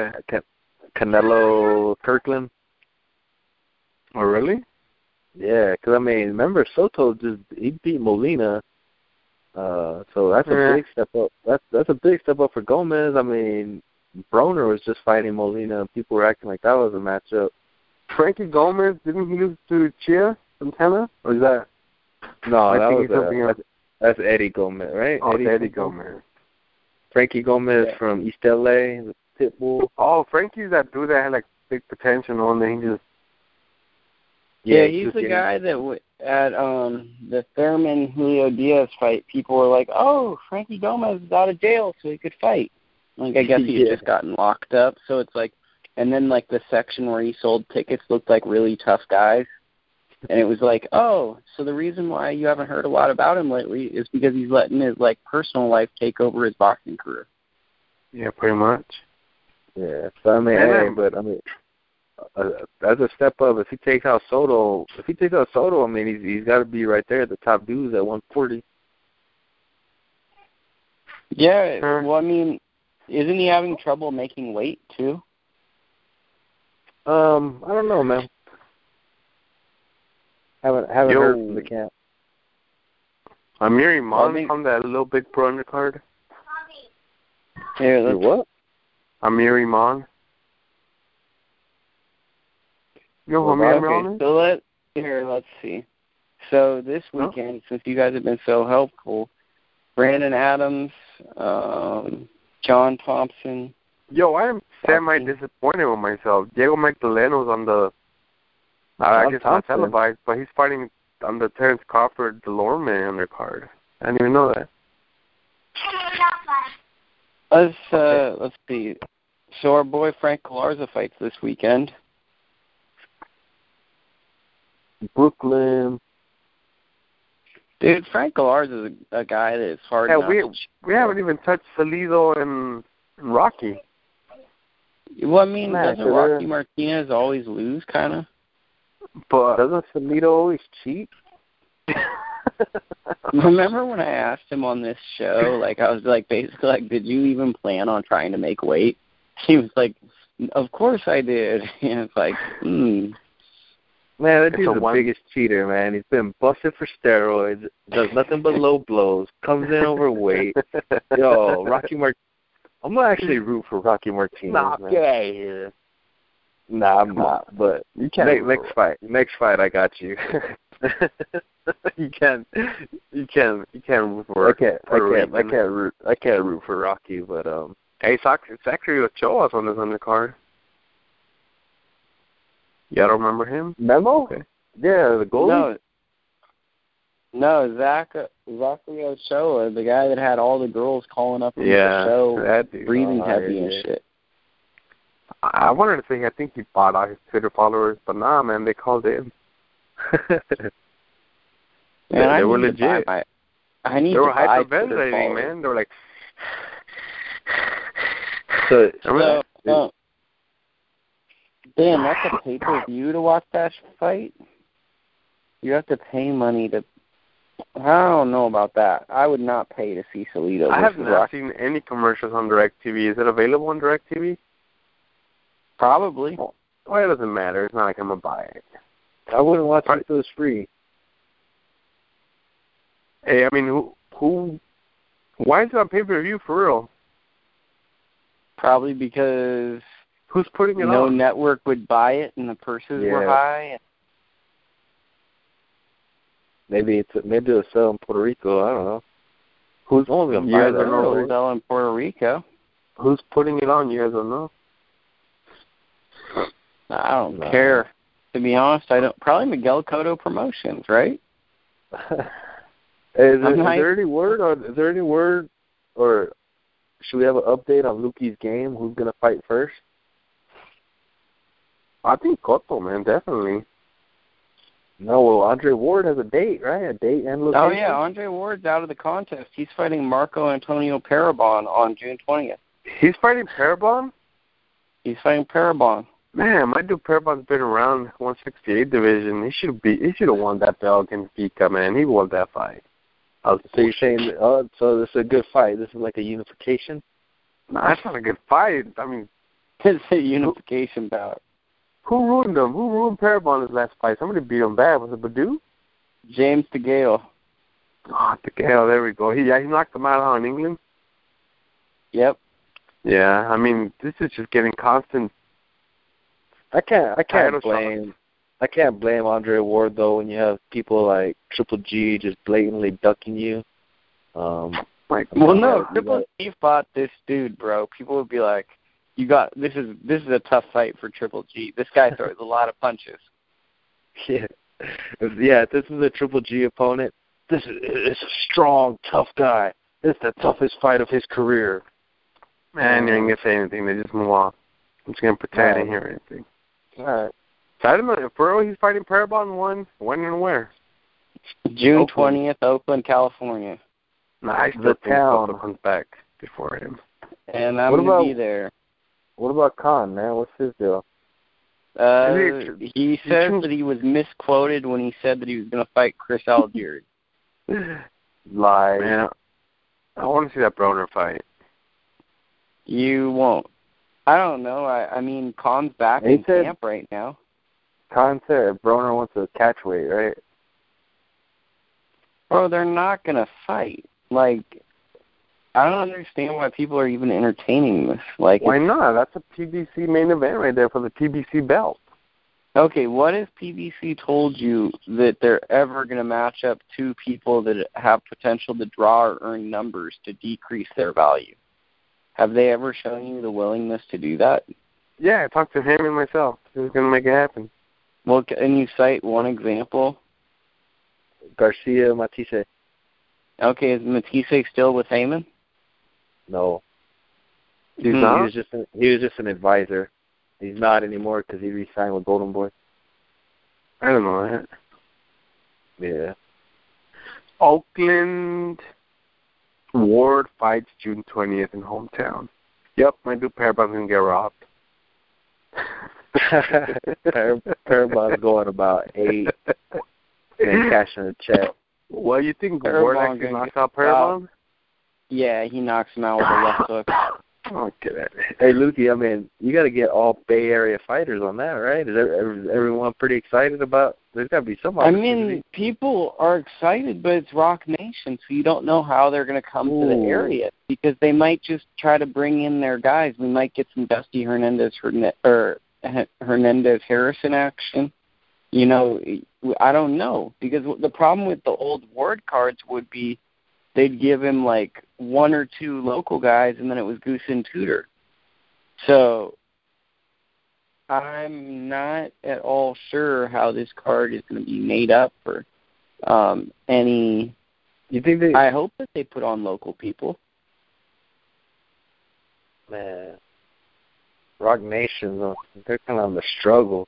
Canelo Kirkland. Oh, really? Yeah, because, remember Soto he beat Molina, so that's a big step up. That's a big step up for Gomez. Broner was just fighting Molina, and people were acting like that was a matchup. Frankie Gomez, didn't he lose to Chia Santana? Or is that? No, that's Eddie Gomez, right? Oh, Eddie Gomez. Frankie Gomez from East LA, the Pitbull. Oh, Frankie's that dude that had big potential on there. He just he's the guy that at the Thurman Julio Diaz fight, people were like, "Oh, Frankie Gomez is out of jail, so he could fight." I guess he had just gotten locked up, so it's and then the section where he sold tickets looked like really tough guys. And it was oh, so the reason why you haven't heard a lot about him lately is because he's letting his personal life take over his boxing career. Yeah, pretty much. Yeah, so that's a step up. If he takes out Soto, he's got to be right there at the top dudes at 140. Yeah, well, isn't he having trouble making weight too? I don't know, man. Haven't heard from the camp. Amir Iman on that Little Big Pro undercard. Yeah, what? Amir Iman. Amir Iman? So let's see. So this weekend, since you guys have been so helpful, Brandon Adams, John Thompson. I am semi-disappointed with myself. Diego Magdalena's on the, I guess not televised, but he's fighting on the Terrence Crawford Delorme undercard. I didn't even know that. Let's see. So our boy Frank Galarza fights this weekend. Brooklyn. Dude, Frank Galarza is a guy that is hard enough. We haven't even touched Salido and Rocky. Well, doesn't Rocky Martinez always lose, kind of? But doesn't Salido always cheat? Remember when I asked him on this show, I was basically did you even plan on trying to make weight? He was like, of course I did. And it's Man, that dude's the biggest cheater, man. He's been busted for steroids, does nothing but low blows, comes in overweight. Rocky Martinez. I'm going to actually root for Rocky Martinez. Nah, get out of here. Nah, I'm not. But you can't. Next fight, I got you. You can't root for. I can't root for Rocky, but Hey, Zachary Ochoa's on this undercard. Y'all don't remember him? Memo? Okay. Yeah, the goalie. No, Zachary Ochoa, the guy that had all the girls calling up on the show, breathing heavy and shit. I wanted to say I think he bought out his Twitter followers, but nah, man, they called in. Man, they were legit. I need they were hyperventilating, man. They were like, Dan, that's a pay-per-view to watch that fight? You have to pay money to... I don't know about that. I would not pay to see Salido. I have not seen any commercials on DirecTV. Is it available on DirecTV? Probably. Well, it doesn't matter. It's not like I'm going to buy it. I wouldn't watch it if it was free. Hey, I mean, who? Why is it on pay-per-view for real? Probably because who's putting it on? No network would buy it, and the purses were high. Maybe it'll sell in Puerto Rico. I don't know. Who's only going to buy that? It'll sell in Puerto Rico. Who's putting it on? You guys don't know. I don't care. To be honest, I don't. Probably Miguel Cotto Promotions, right? Is there any word, or should we have an update on Luki's game? Who's gonna fight first? I think Cotto, man, definitely. No, well, Andre Ward has a date, right? A date and location. Oh yeah, Andre Ward's out of the contest. He's fighting Marco Antonio Parabon on June 20th. He's fighting Parabon? He's fighting Parabon. Man, my dude Parabon's been around 168 division. He should have won that belt against Pika, man. He won that fight. So you're saying, so this is a good fight. This is like a unification? No, that's not a good fight. I mean, it's a unification bout. Who ruined him? Who ruined Parabon his last fight? Somebody beat him bad. Was it Badu? James DeGale. Oh, DeGale, there we go. He knocked him out in England? Yep. Yeah, I mean, this is just getting constant. I can't blame Andre Ward though when you have people like Triple G just blatantly ducking you. Triple G fought this dude, bro. People would be like, this is a tough fight for Triple G. This guy throws a lot of punches. Yeah. This is a Triple G opponent. It's a strong, tough guy. It's the toughest fight of his career. Man, you ain't gonna say anything. They just move on. I'm just gonna pretend I didn't hear anything. All right. So I don't know. For real, he's fighting Parabon when and where? June 20th, Oakland, California. Nice. The town comes back before him. And I'm going to be there. What about Khan, man? What's his deal? He says that he was misquoted when he said that he was going to fight Chris Algieri. Lie. Man, I want to see that Broner fight. You won't. I don't know. I mean, Khan's back in camp right now. Khan said Broner wants a catch weight, right? Bro, they're not going to fight. Like, I don't understand why people are even entertaining this. Like, why not? That's a PBC main event right there for the PBC belt. Okay, what if PBC told you that they're ever going to match up two people that have potential to draw or earn numbers to decrease their value? Have they ever shown you the willingness to do that? Yeah, I talked to him and myself. He was going to make it happen. Well, can you cite one example? Garcia Matisse. Okay, is Matisse still with Heyman? No. He's not? He was just an advisor. He's not anymore because he re-signed with Golden Boy. I don't know that. Yeah. Oakland Ward fights June 20th in hometown. Yep, my dude Parabon's going to get robbed. Parabon's going about 8 and cashing a check. Well, you think Ward actually knocks out Parabon? Yeah, he knocks him out with a left hook. Oh, get it. Hey, Lukey, I mean, you got to get all Bay Area fighters on that, right? Is everyone pretty excited about? There's got to be some opportunity. I mean, people are excited, but it's Rock Nation, so you don't know how they're going to come to the area because they might just try to bring in their guys. We might get some Dusty Hernandez Harrison action. You know, I don't know because the problem with the old Ward cards would be they'd give him like 1 or 2 local guys, and then it was Goose and Tudor. So I'm not at all sure how this card is going to be made up for any. You think I hope that they put on local people. Man, Rock Nation, they're kind of on the struggle.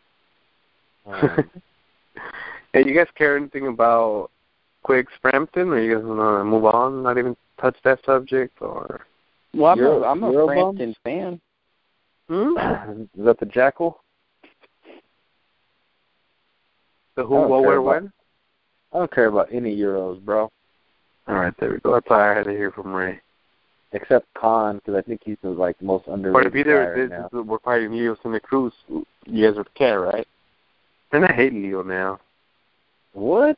Hey, you guys care anything about Quiggs Frampton, or you guys want to move on, not even touch that subject, or? Well, I'm a Frampton fan. Is that the Jackal? The who, what, where, when? I don't care about any Euros, bro. All right, there we go. That's all I had to hear from Ray. Except Khan, because I think he's the most underrated guy right now. But if we're fighting Leo Santa Cruz, you guys would care, right? And I hate Leo now. What?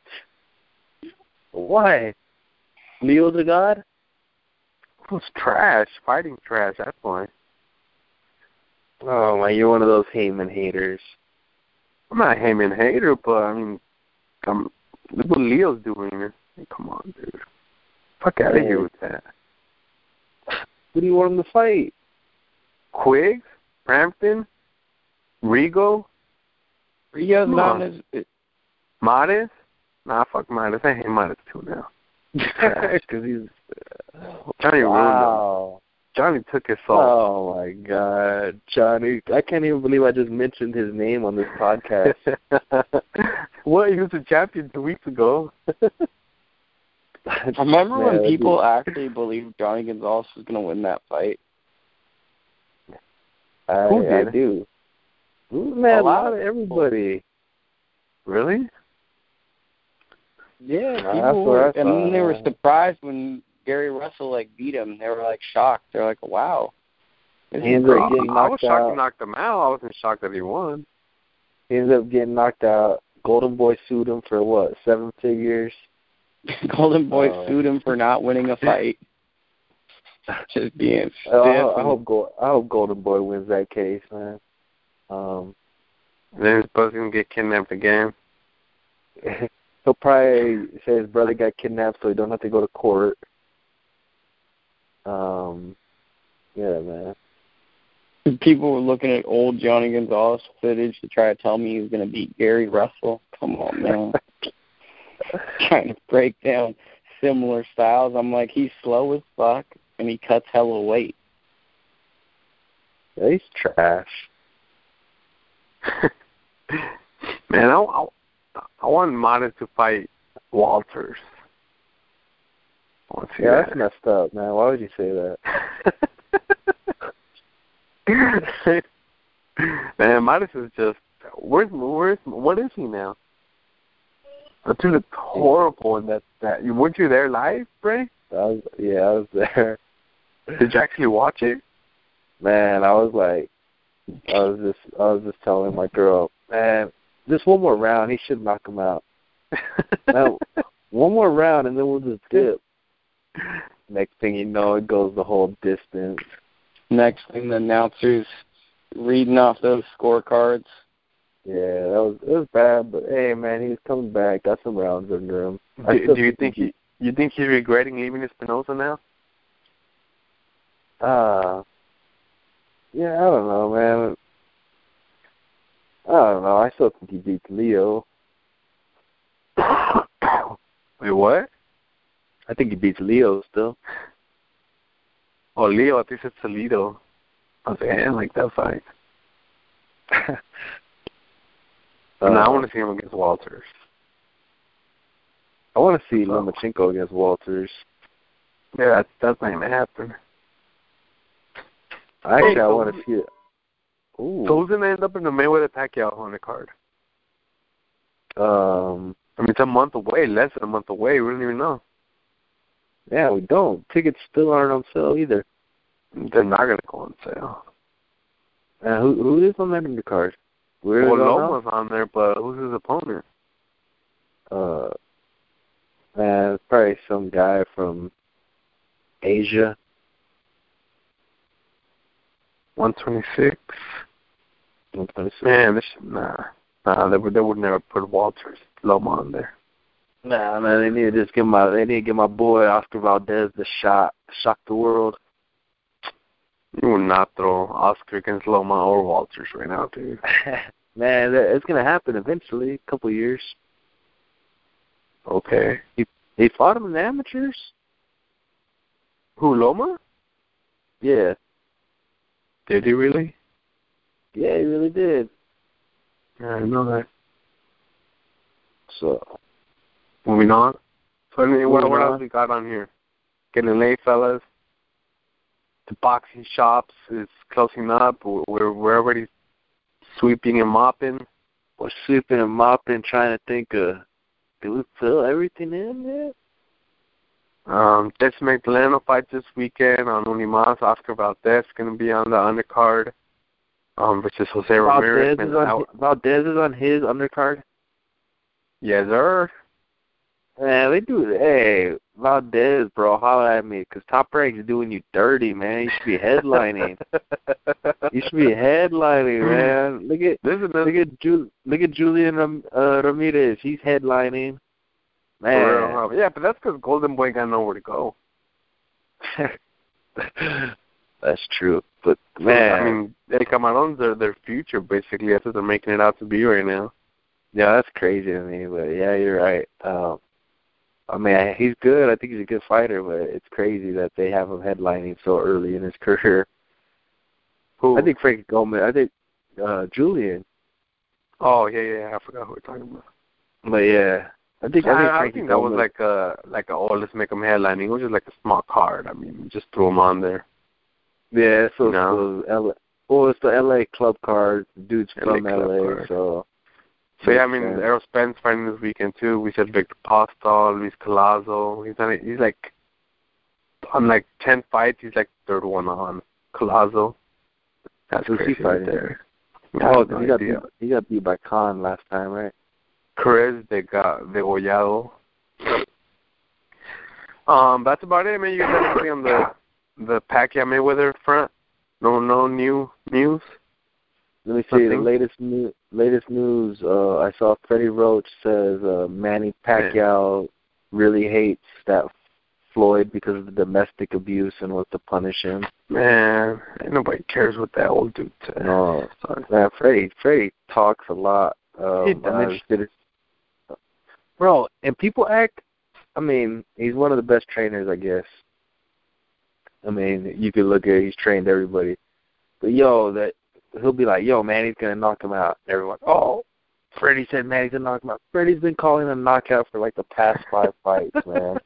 Why? Leo's a god? It's trash. Fighting trash, that's why. Oh, man, you're one of those Heyman haters. I'm not a Heyman hater, but, I mean, look what Leo's doing. Come on, dude. Fuck out of here with that. Who do you want him to fight? Quiggs? Frampton? Rigo? Rigo's not as... Modest? Nah, fuck Modest. I hate Modest too now. Because he's... Johnny ruined him. Johnny took his soul. Oh, my God. Johnny. I can't even believe I just mentioned his name on this podcast. What? He was a champion 2 weeks ago. I remember when people actually believed Johnny Gonzalez was going to win that fight. I do. Man, a lot of everybody. Really? Yeah, people were, and then they were surprised when Gary Russell beat him. They were shocked. They're like, "Wow, this is great." I was shocked he knocked him out. I wasn't shocked that he won. He ended up getting knocked out. Golden Boy sued him for what, 7 figures? Golden Boy sued him for not winning a fight. Just being stiff. I hope Golden Boy wins that case, man. Then his brother's gonna get kidnapped again. He'll probably say his brother got kidnapped so he don't have to go to court. Yeah, man. People were looking at old Johnny Gonzalez footage to try to tell me he was going to beat Gary Russell. Come on, man. Trying to break down similar styles. I'm like, he's slow as fuck, and he cuts hella weight. Yeah, he's trash. Man, I want Modest to fight Walters. Yeah, that's messed up, man. Why would you say that? Man, Modest is just what is he now? That dude is horrible. And that weren't you there live, Bray? I was there. Did you actually watch it? Man, I was just telling my girl, man, just one more round, he should knock him out. Now, one more round, and then we'll just dip. Next thing you know, it goes the whole distance. Next thing, the announcer's reading off those scorecards. Yeah, it was bad, but hey, man, he's coming back. Got some rounds under him. Do you think he's regretting leaving Espinosa now? Yeah, I don't know, man. I don't know. I still think he beats Leo. Wait, what? I think he beats Leo still. Oh, Leo, I think it's Toledo. I was like, I didn't like that fight. Now I want to see him against Walters. I want to see Lomachenko against Walters. Yeah, that's not going to happen. Actually, I want to see it. Ooh. So who's going to end up in the Mayweather-Pacquiao on the card? I mean, it's a month away, less than a month away. We don't even know. Yeah, we don't. Tickets still aren't on sale either. They're not going to go on sale. Who is on that undercard? Well, Loma's on there, but who's his opponent? Man, it's probably some guy from Asia. 126. 126. Man, they would never put Loma on there. Nah, man, they need to just give my boy Oscar Valdez the shot, shock the world. You would not throw Oscar against Loma or Walters right now, dude. Man, it's gonna happen eventually. A couple years. Okay. He fought him in the amateurs. Who, Loma? Yeah. Did he really? Yeah, he really did. Yeah, I know that. So, moving on. So, what else we got on here? Getting late, fellas. the boxing shops is closing up. We're already sweeping and mopping. We're sweeping and mopping, trying to think of, do we fill everything in yet? Jesse Magdaleno fights this weekend on Unimas. Oscar Valdez going to be on the undercard. Versus Jose Ramirez. Valdez is on his undercard? Yes, sir. Man, they do. Hey, Valdez, bro, holler at me, because Top Rank's doing you dirty, man. You should be headlining. You should be headlining, man. Look at Julian Ramirez. He's headlining. Man. Yeah, but that's because Golden Boy got nowhere to go. That's true. But, man. I mean, Eddie Camaron's their future, basically. That's what they're making it out to be right now. Yeah, that's crazy to me, but yeah, you're right. I mean, he's good. I think he's a good fighter, but it's crazy that they have him headlining so early in his career. Who? I think Frankie Gomez. I think Julian. Oh, yeah. I forgot who we're talking about. But, yeah. I think that was like let's make him headlining. It was just like a small card. I mean, just throw him on there. Yeah, so it's the LA club card. The dude's from LA, so yeah, I mean, Errol Spence fighting this weekend too. We said Victor Postol, Luis Collazo. He's like on like 10 fights. He's like third one on Collazo. That's crazy right there. He got beat by Khan last time, right? Perez de Gollado. That's about it, man. You guys have anything on the Pacquiao Mayweather front? No new news. Let me see the latest news. I saw Freddie Roach says Manny Pacquiao really hates that Floyd because of the domestic abuse and wants to punish him. Man, nobody cares what that old dude said. No, man, Freddie talks a lot. He does. I'm interested. Bro, and people act. I mean, he's one of the best trainers, I guess. I mean, you could look at he's trained everybody. But he'll be like, Manny's gonna knock him out. Everyone, Freddie said Manny's gonna knock him out. Freddie's been calling a knockout for like the past 5 fights, man.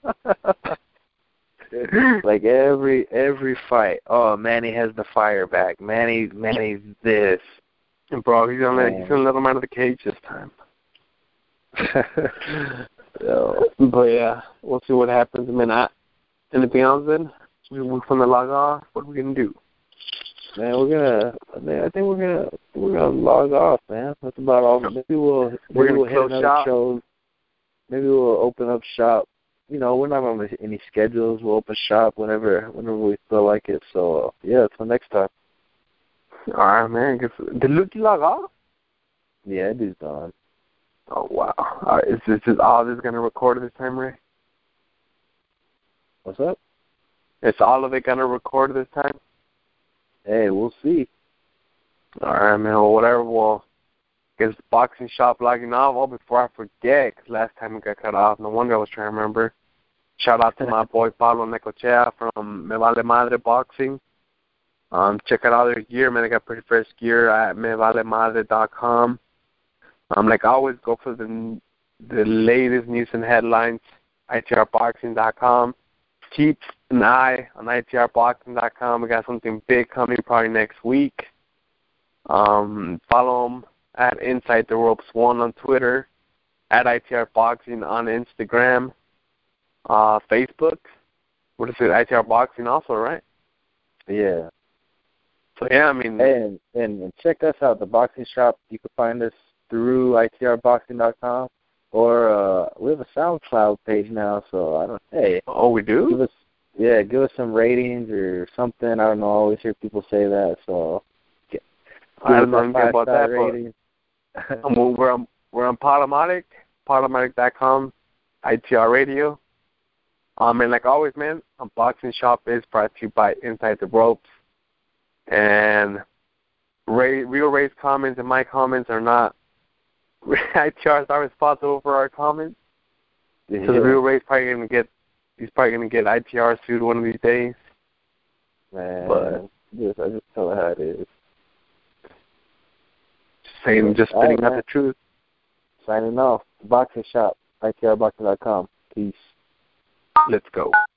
Like every fight. Oh, Manny has the fire back. Manny's this. And bro, he's gonna let him out of the cage this time. But yeah, we'll see what happens. I mean, anything else then? We're gonna log off. What are we gonna do? Man, I think we're gonna log off, man. That's about all. Maybe we'll hit another show. Maybe we'll open up shop. We're not on any schedules. We'll open shop whenever we feel like it. So yeah, until next time. All right, man. Did Luke log off? Yeah, dude's gone. Oh wow! All right, is all this gonna record this time, Ray? What's up? Is all of it gonna record this time? Hey, we'll see. All right, man. Well, whatever. Well, guess the boxing shop logging off. Oh, before I forget, because last time it got cut off. No wonder I was trying to remember. Shout out to my boy Pablo Necochea from Me Vale Madre Boxing. Check out all their gear, man. They got pretty fresh gear at mevalemadre.com. Like I always, go for the latest news and headlines. ITRboxing.com. Keep an eye on ITRboxing.com. We got something big coming probably next week. Follow them at Inside the Ropes 1 on Twitter, at ITRboxing on Instagram, Facebook. What is it? ITR Boxing also, right? Yeah. So yeah, I mean, and check us out, the boxing shop. You can find us through ITRboxing.com, or we have a SoundCloud page now. So we do? Give us some ratings or something. I don't know. I always hear people say that. So I don't know anything about that. Rating. We're on Podomatic, Podomatic.com, ITR Radio. And like always, man, Unboxing Shop is brought to you by Inside the Ropes. And Real Ray's comments and my comments are not. ITR is not responsible for our comments. Yeah. So the Real Ray's probably gonna get ITR sued one of these days. Man, but I just tell her how it is. Just spitting out the truth. Signing off. Boxing Shop, ITRboxing.com. Peace. Let's go.